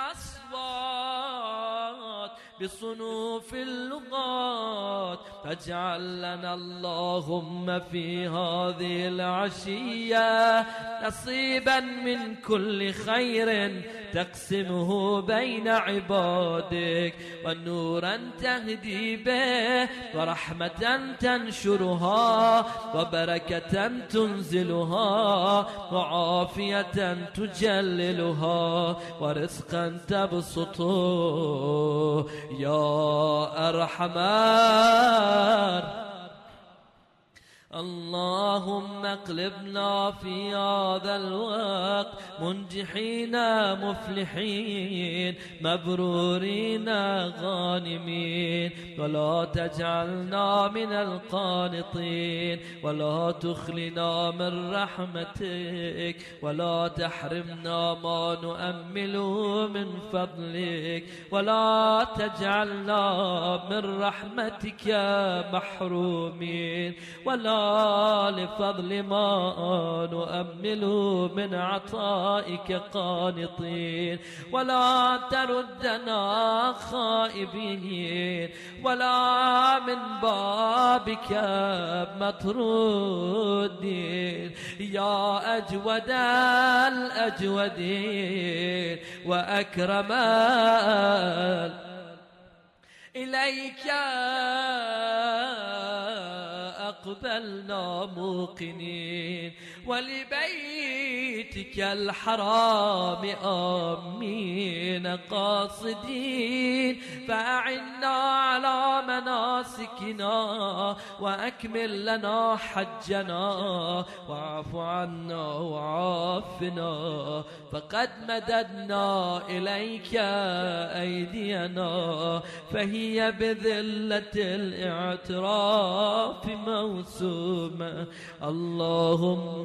S1: الأصوات بصنوف اللغات، فاجعل لنا اللهم في هذه العشية نصيبا من كل خير تقسمه بين عبادك، ونورا تهدي به، ورحمة تنشرها، وبركة تنزلها، وعافية تجللها، ورزقا تبسطه يا أرحمن. اللهم اقلبنا في هذا الوقت منجحين مفلحين مبرورين غانمين، ولا تجعلنا من القانطين، ولا تخلنا من رحمتك، ولا تحرمنا ما نؤمله من فضلك، ولا تجعلنا من رحمتك محرومين، ولا لفضل ما نؤمل من عطائك قانطين، ولا تردنا خائبين، ولا من بابك مطرودين، يا أجود الأجودين وأكرم إليك أقبلنا موقنين، ولبيتك الحرام آمين قاصدين، فأعنا على مناسكنا، وأكمل لنا حجنا، واعف عنا وعافنا، فقد مددنا إليك أيدينا، فهي بذلة الاعتراف موسومة. اللهم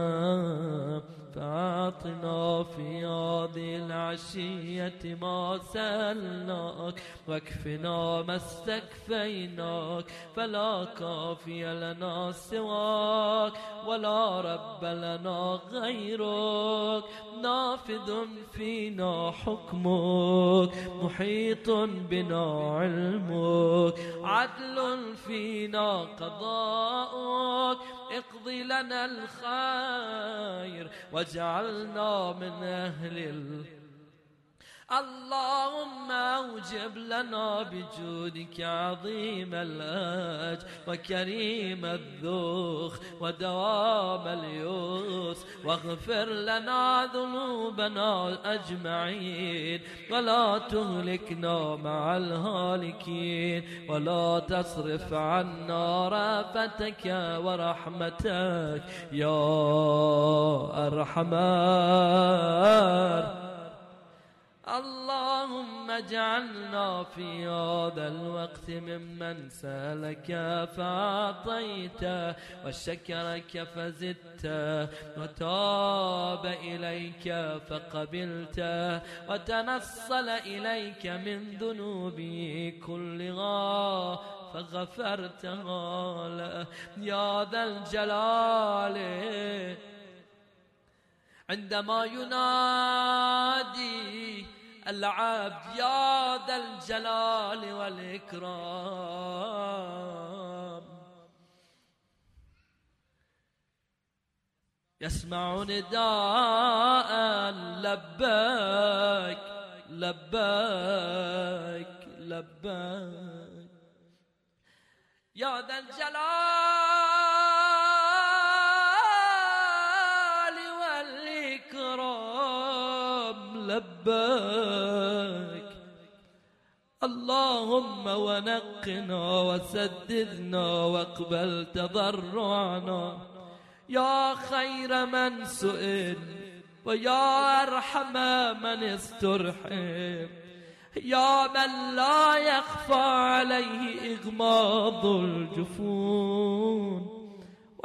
S1: فاعطنا في هذه العشية ما سألناك، واكفنا ما استكفيناك، فلا كافي لنا سواك، ولا رب لنا غيرك، نافذ فينا حكمك، محيط بنا علمك، عدل فينا قضاؤك، اقضي لنا الخير واجعلنا من أهل ال اللهم أوجب لنا بجودك عظيم الأجر وكريم الذوق ودوام اليسر، واغفر لنا ذنوبنا أجمعين، ولا تهلكنا مع الهالكين، ولا تصرف عنا رأفتك ورحمتك يا أرحمن. اللهم اجعلنا في هذا الوقت ممن سألك فأعطيته، وشكرك فزدته، وتاب إليك فقبلته، وتنصل إليك من ذنوبه كلها فغفرتها له يا ذا الجلال. عندما ينادي العبد يا ذا الجلال والإكرام، يسمع نداء لبيك لبيك لبيك يا ذا الجلال والإكرام لبيك. اللهم ونقنا وسددنا واقبل تضرعنا يا خير من سئل، ويا أرحم من استرحم، يا من لا يخفى عليه إغماض الجفون،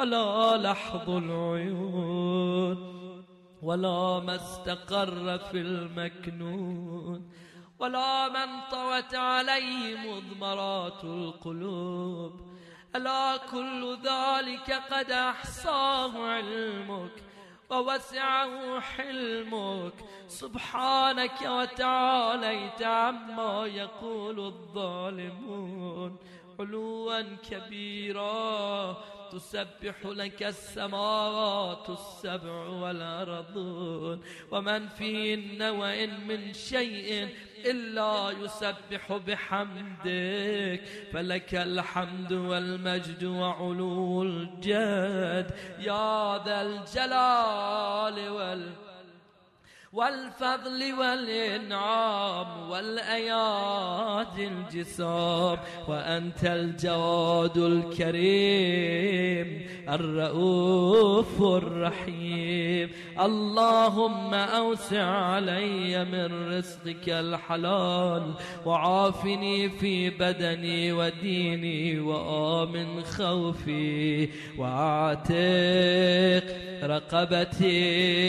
S1: ولا لحظ العيون، ولا ما استقر في المكنون، ولا من طوت عليه مضمرات القلوب. ألا كل ذلك قد أحصاه علمك ووسعه حلمك، سبحانك وتعاليت عما يقول الظالمون علوا كبيرا. تسبح لك السماوات السبع والأرضون ومن فيهن، وإن من شيء إلا يسبح بحمدك، فلك الحمد والمجد وعلو الجد يا ذا الجلال وال والفضل والإنعام والأيادي الجسام. وأنت الجواد الكريم الرؤوف الرحيم. اللهم أوسع علي من رزقك الحلال، وعافني في بدني وديني وآمن خوفي، وأعتق رقبتي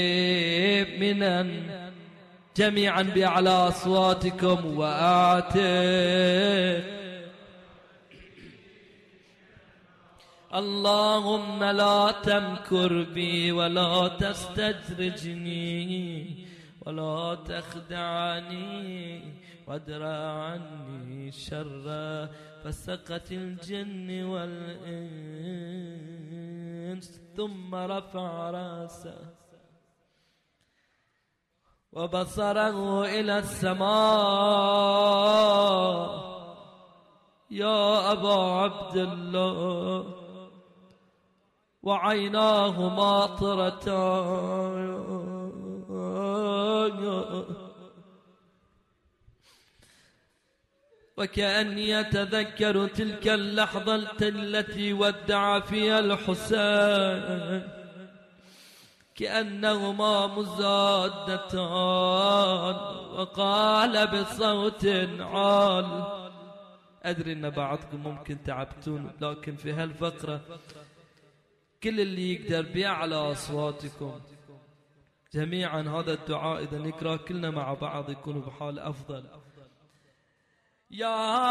S1: من جميعا بأعلى أصواتكم، وأعتق. اللهم لا تمكر بي ولا تستدرجني ولا تخدعني، وادرع عني شر فسقة الجن والإنس. ثم رفع رأسه وبصره إلى السماء. يا أبا عبد الله، وعيناه ماطرتان، وكأني يتذكر تلك اللحظة التي ودع فيها الحسين، كأنهما مزادتان، وقال بصوت عال. أدري أن بعضكم ممكن تعبتون، لكن في هالفقرة كل اللي يقدر بأعلى أصواتكم جميعا هذا الدعاء إذا نقرأ كلنا مع بعض يكون بحال أفضل. يا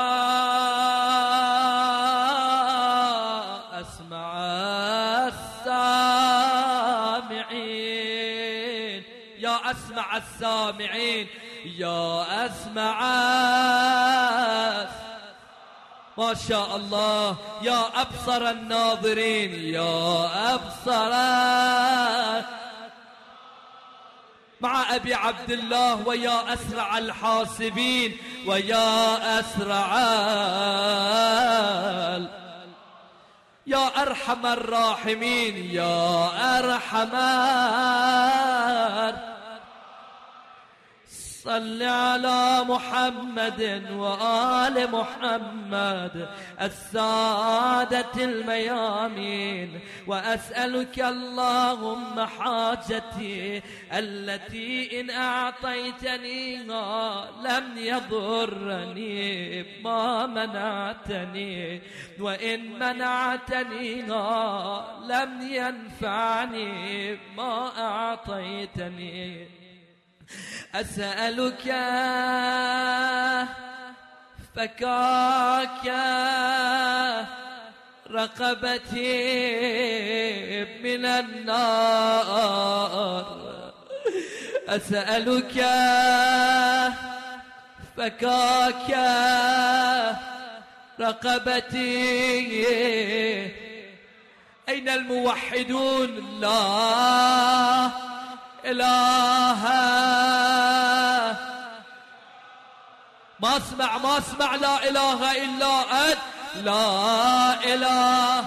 S1: أسمع السامعين، يا أسمع السامعين، يا أسمع ما شاء الله، يا أبصر الناظرين، يا أبصر مع أبي عبد الله، ويا أسرع الحاسبين، ويا أسرع يا أرحم الراحمين، يا أرحم. صل على محمد وآل محمد السادة الميامين. وأسألك اللهم حاجتي التي إن أعطيتنيها لم يضرني ما منعتني، وإن منعتنيها لم ينفعني ما أعطيتني. أسألك فكاك رقبتي من النار، أسألك فكاك رقبتي. أين الموحدون؟ لا إله. ما اسمع ما اسمع لا إله إلا أنت، لا إله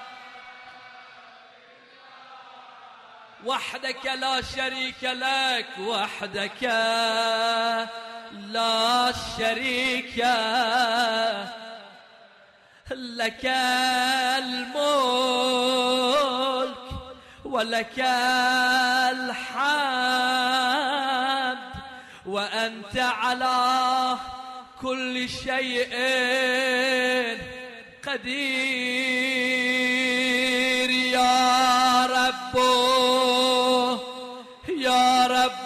S1: وحدك لا شريك لك، وحدك لا شريك لك الملك ولك الحمد، وأنت على كل شيء قدير. يا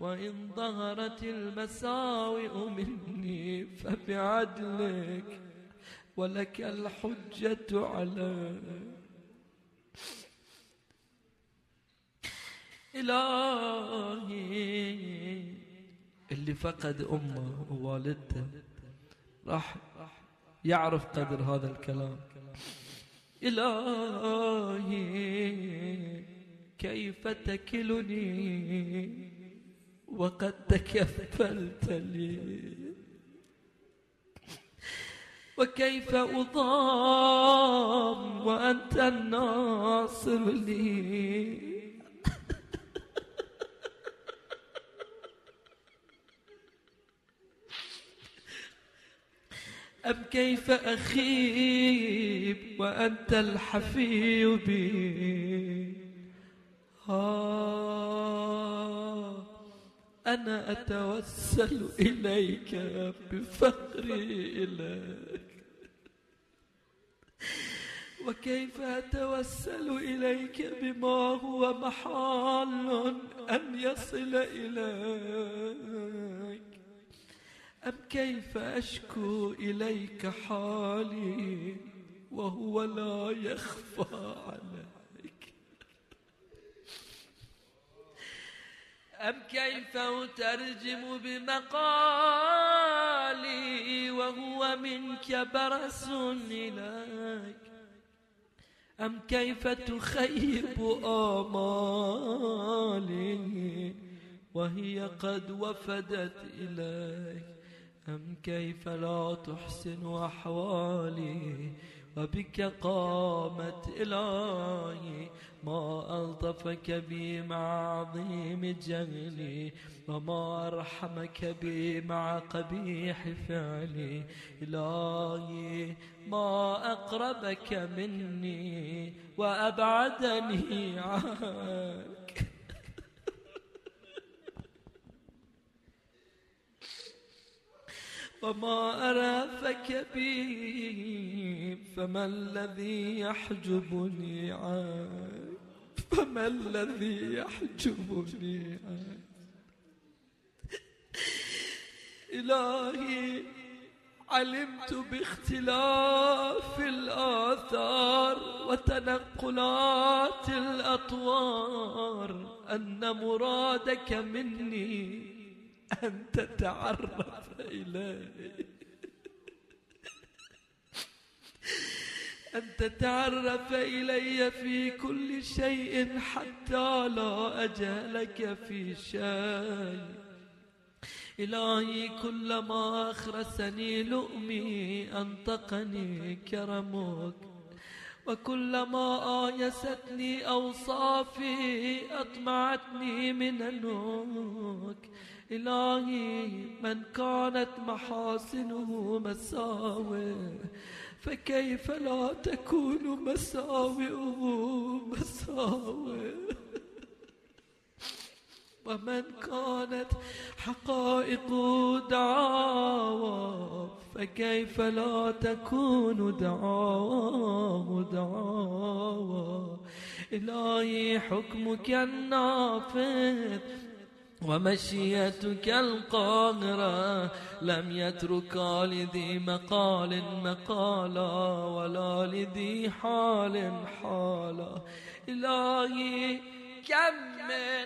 S1: وإن ظهرت المساوئ مني فبعدلك ولك الحجة علي. إلهي اللي فقد أمه ووالدته راح يعرف قدر هذا الكلام. إلهي كيف تكلني وقد تكفلت لي، وكيف أضام وأنت الناصر لي. أم كيف أخيب وأنت الحفي بي. آه أنا أتوسل إليك بفقري إليك، وكيف أتوسل إليك بما هو محال أن يصل إليك. أم كيف أشكو إليك حالي وهو لا يخفى عليك. أم كيف أترجم بمقالي وهو منك برس إليك. أم كيف تخيب آمالي وهي قد وفدت إليك. أم كيف لا تحسن أحوالي وبك قامت إلهي. ما ألطفك بي مع عظيم جهلي، وما أرحمك بي مع قبيح فعلي. إلهي ما أقربك مني وأبعدني عنك. وما أرافك بي، فما الذي يحجبني عنك. فما الذي يحجبني عنك. إلهي علمت باختلاف الآثار وتنقلات الأطوار أن مرادك مني أن تتعرف إلي، أن تتعرف إلي في كل شيء حتى لا أجهلك في شيء. إلهي كلما أخرسني لؤمي أنطقني كرمك، وكلما آيستني أوصافي أطمعتني مننك. إلهي من كانت محاسنه مساوئ فكيف لا تكون مساوئه مساوئ. ومن كانت حقائق دعاوى فكيف لا تكون دعاوى دعاوى. إلهي حكمك النافذ ومشيئتك القاهرة لم يتركا لذي مقال مقالا ولا لذي حال حالا. إلهي كم من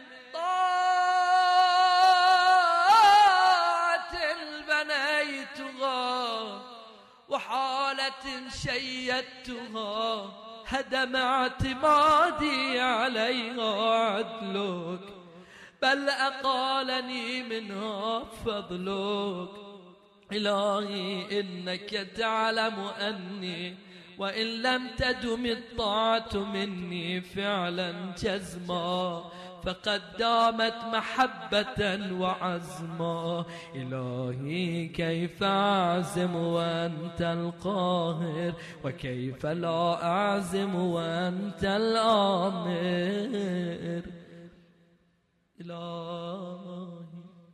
S1: طاعة بنيتها وحالة شيدتها هدم اعتمادي عليها عدلك، بل أقالني منها فضلك. إلهي إنك تعلم أني وإن لم تدم الطاعة مني فعلا جزما فقد دامت محبة وعزما. إلهي كيف أعزم وأنت القاهر، وكيف لا أعزم وأنت الآمر. إلهي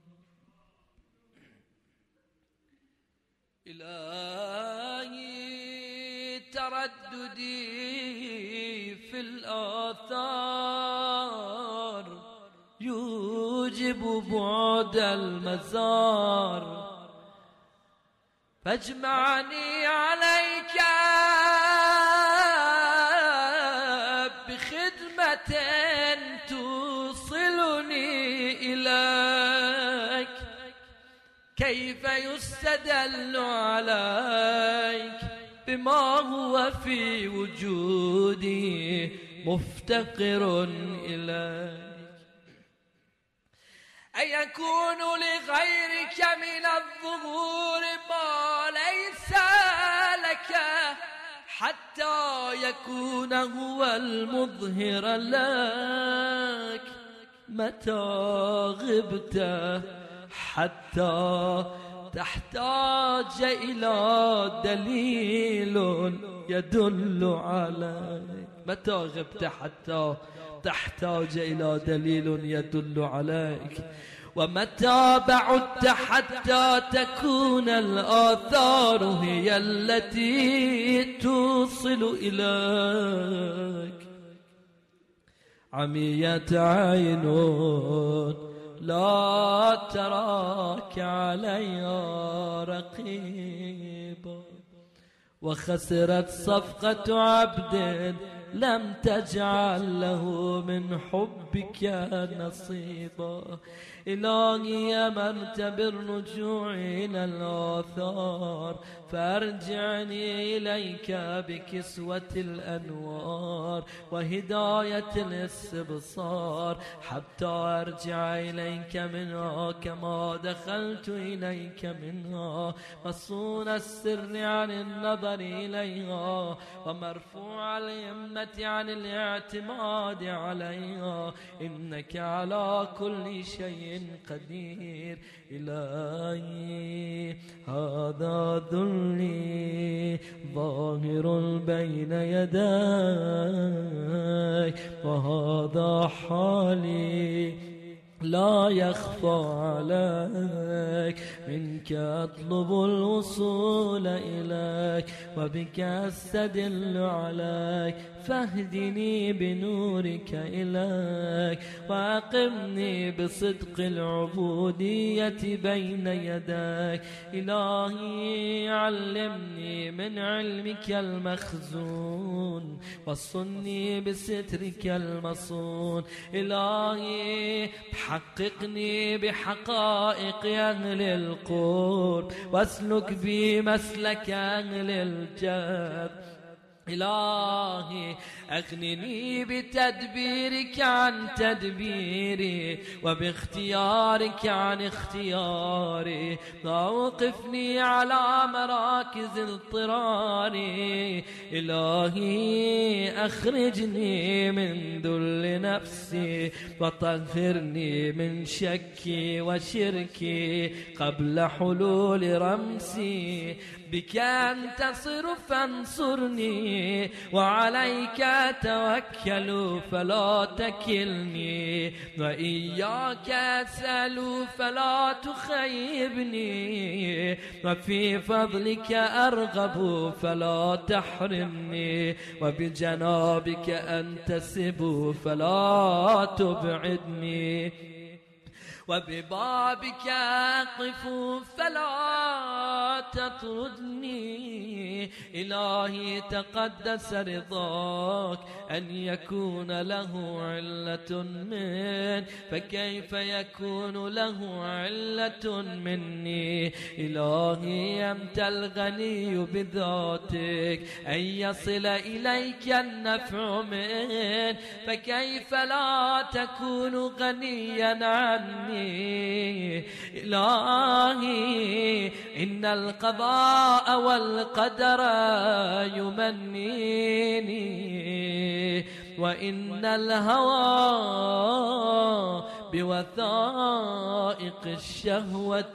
S1: إلهي ترددي في الآثار يوجب توجب بعد المزار فاجمعني عليك بخدمة توصلني إليك. كيف يستدل عليك بما هو في وجودي مفتقر إليك؟ أيكون لغيرك من الظهور ما ليس لك حتى يكون هو المظهر لك؟ متى غبت حتى تحتاج إلى دليل يدل عليك؟ متى غبت حتى تحتاج إلى دليل يدل عليك؟ ومتى بعدت حتى تكون الآثار هي التي توصل إليك؟ عميت عين لا تراك علي رقيبا، وخسرت صفقة عبد لم تجعل له من حبك نصيبا. إلهي يا مرتب الرجوع إلى الآثار فارجعني إليك بكسوة الأنوار وهداية الاستبصار حتى أرجع إليك منها كما دخلت إليك منها، مصون السر عن النظر إليها ومرفوع اليمنة عن الاعتماد عليها، إنك على كل شيء قدير. إلهي هذا ذلي ظاهر بين يديك وهذا حالي لا يخفى عليك، منك أطلب الوصول إليك وبك أستدل عليك، فاهدني بنورك إليك وأقمني بصدق العبودية بين يديك. إلهي علمني من علمك المخزون وصني بسترك المصون. إلهي حققني بحقائق أهل القرب واسلك بي مسلك أهل الجد. إلهي أغنني بتدبيرك عن تدبيري وباختيارك عن اختياري، وأوقفني على مراكز اضطراري. إلهي أخرجني من ذل نفسي وطهرني من شكي وشركي قبل حلول رمسي. بك أنتصر فانصرني وعليك أتوكل فلا تكلني، وإياك أسأل فلا تخيبني، وفي فضلك أرغب فلا تحرمني، وبجنابك أنتسب فلا تبعدني، وببابك أقف فلا تطردني. إلهي تقدس رضاك أن يكون له علة من، فكيف يكون له علة مني؟ إلهي أنت الغني بذاتك أن يصل إليك النفع من، فكيف لا تكون غنيا عني؟ إلهي إن القضاء والقدر يمنيني، وإن الهوى بوثائق الشهوة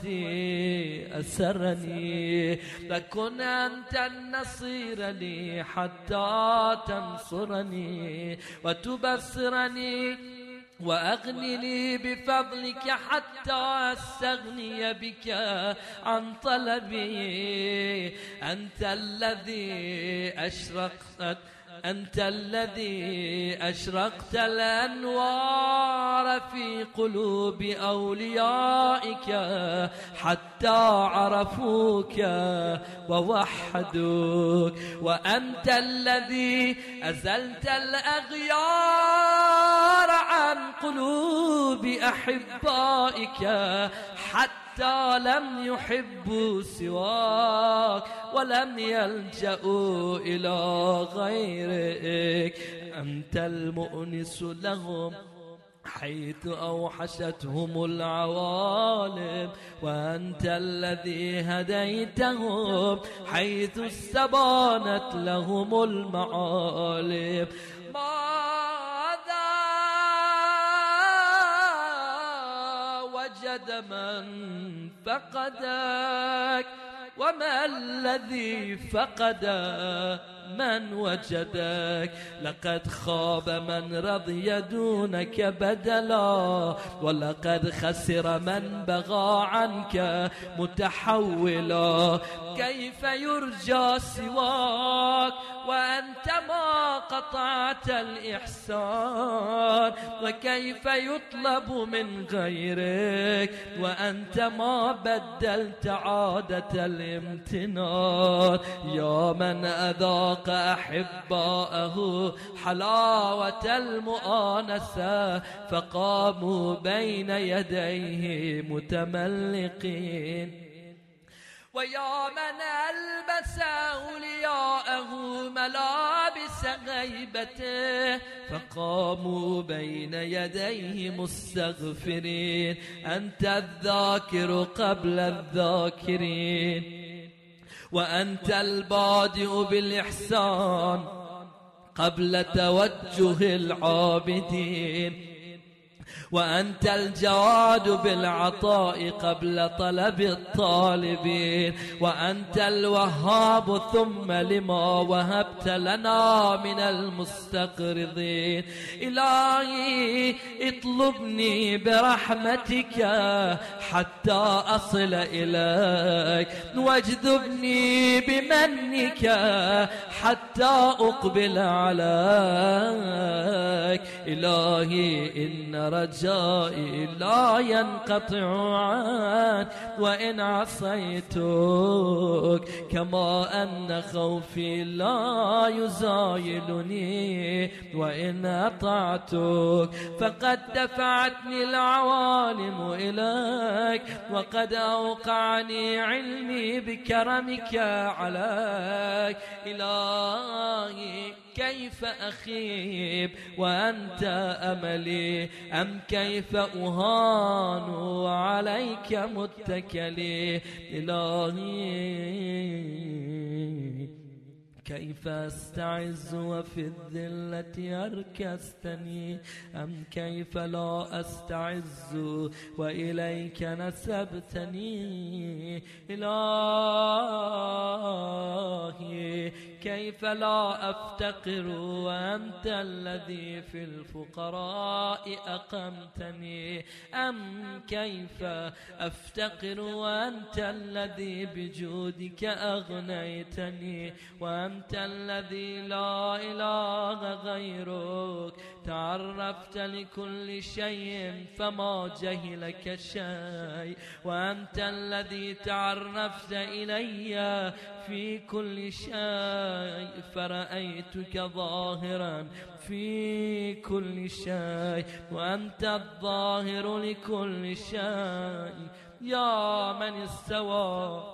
S1: أسرني، فكن أنت النصير لي حتى تنصرني وتبصرني، وأغنني بفضلك حتى أستغني بك عن طلبي. أنت الذي أشرقت أنت الذي أشرقت الأنوار في قلوب أوليائك حتى عرفوك ووحدوك، وأنت الذي أزلت الأغيار عن قلوب أحبائك حتى لم يحبوا سواك ولم يلجأوا إلى غيرك. أنت المؤنس لهم حيث أوحشتهم العوالم، وأنت الذي هديتهم حيث استبانت لهم المعالم. ماذا وجد من فقدك وما الذي فقد من وجدك؟ لقد خاب من رضي دونك بدلا، ولقد خسر من بغى عنك متحولا. كيف يرجى سواك وأنت ما قطعت الإحسان؟ وكيف يطلب من غيرك وأنت ما بدلت عادة الامتنان؟ يا من أذاق أحباءه حلاوة المؤانسة فقاموا بين يديه متملقين، ويا من ألبس أولياءه ملابس غيبته فقاموا بين يديه مستغفرين. أنت الذاكر قبل الذاكرين، وأنت البادئ بالإحسان قبل توجه العابدين، وأنت الجواد بالعطاء قبل طلب الطالبين، وأنت الوهاب ثم لما وهبت لنا من المستقرضين. إلهي اطلبني برحمتك حتى أصل إليك، واجذبني بمنك حتى أقبل عليك. إلهي إن رجائي لا ينقطع عنك وإن عصيتك، كما أن خوفي لا يزايلني وإن أطعتك. فقد دفعتني العوالم إليك، وقد أوقعني علمي بكرمك عليك. إلهي كيف أخيب وأنت أملي، أم كيف أهان وعليك متكلي؟ إلهي كيف أستعز وفي الذلة أركستني، أم كيف لا أستعز وإليك نسبتني؟ إلهي كيف لا أفتقر وأنت الذي في الفقراء أقمتني، أم كيف أفتقر وأنت الذي بجودك أغنيتني، وأنت أنت الذي لا إله غيرك. تعرفت لكل شيء فما جهلك شيء، وأنت الذي تعرفت إلي في كل شيء فرأيتك ظاهرا في كل شيء، وأنت الظاهر لكل شيء. يا من استوى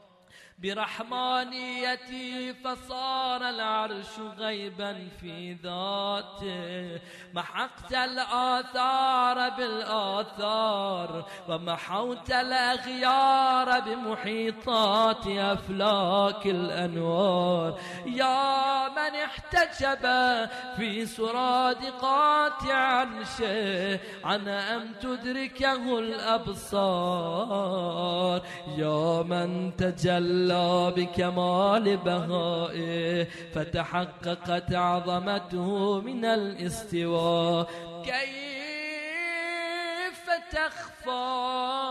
S1: برحمانيتي فصار العرش غيبا في ذاته، محقت الآثار بالآثار ومحوت الأغيار بمحيطات أفلاك الأنوار. يا من احتجب في سرادقات عرشه عن أن تدركه الأبصار، يا من تجلى بكمال بهائه فتحققت عظمته من الاستواء. كيف تخفى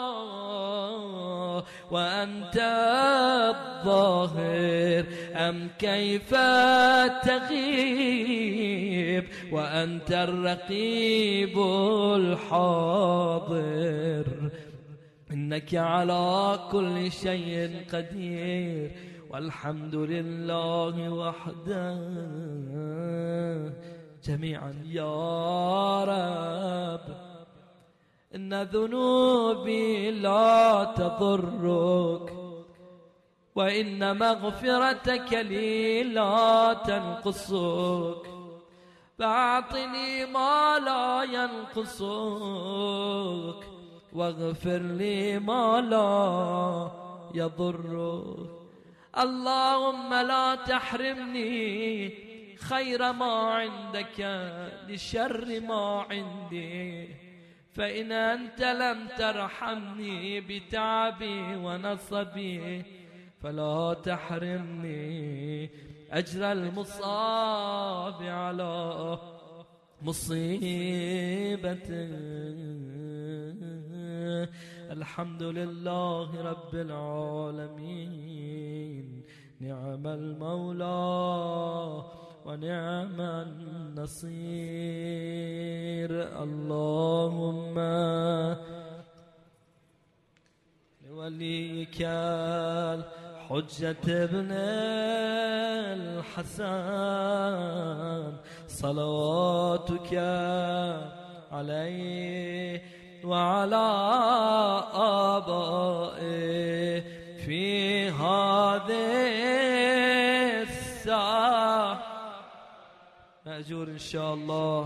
S1: وأنت الظاهر أم كيف تغيب وأنت الرقيب الحاضر إنك على كل شيء قدير والحمد لله وحده جميعا يا رب. إن ذنوبي لا تضرك وإن مغفرتك لي لا تنقصك فأعطني ما لا ينقصك واغفر لي ما لا يضرك. اللهم لا تحرمني خير ما عندك لشر ما عندي فإن أنت لم ترحمني بتعبي ونصبي فلا تحرمني أجر المصاب على مصيبة. الحمد لله رب العالمين نعم المولى ونعم النصير. اللهم لوليك الحجة ابن الحسن صلواتك عليه وعلى آبائه في هذه الساعة مأجور إن شاء الله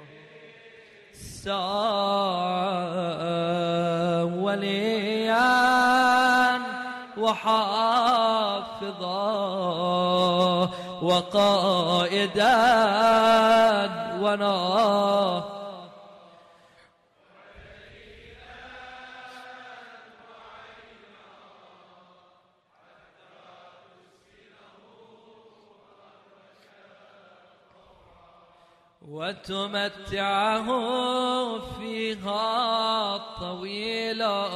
S1: ساعة وليا وحافظا وقائدا وناصرا وتمتعه فيها طويلا.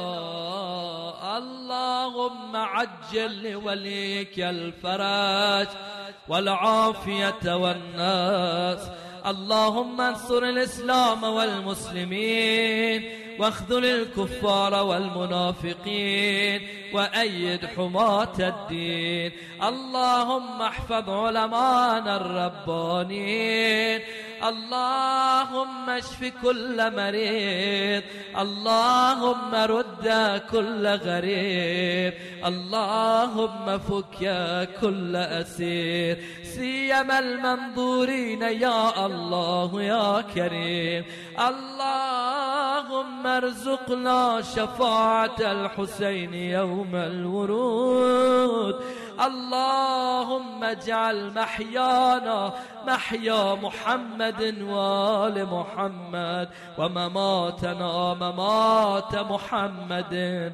S1: اللهم عجل لوليك الفرج والعافية والناس. اللهم انصر الإسلام والمسلمين واخذل الكفار والمنافقين وأيد حماة الدين. اللهم احفظ علماءنا الربانيين. اللهم اشف كل مريض. اللهم رد كل غريب. اللهم فك كل أسير سيما المنظورين يا الله يا كريم. اللهم ارزقنا شفاعة الحسين يوم الورود. اللهم اجعل محيانا محيا محمد وآل محمد ومماتنا ممات محمد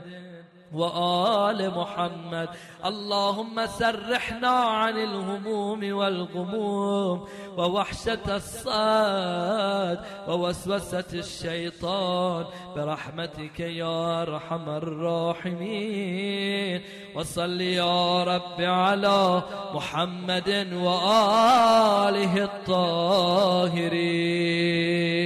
S1: وآل محمد. اللهم سرحنا عن الهموم والغموم ووحشة الصاد ووسوسة الشيطان برحمتك يا أرحم الراحمين. وصل يا رب على محمد وآله الطاهرين.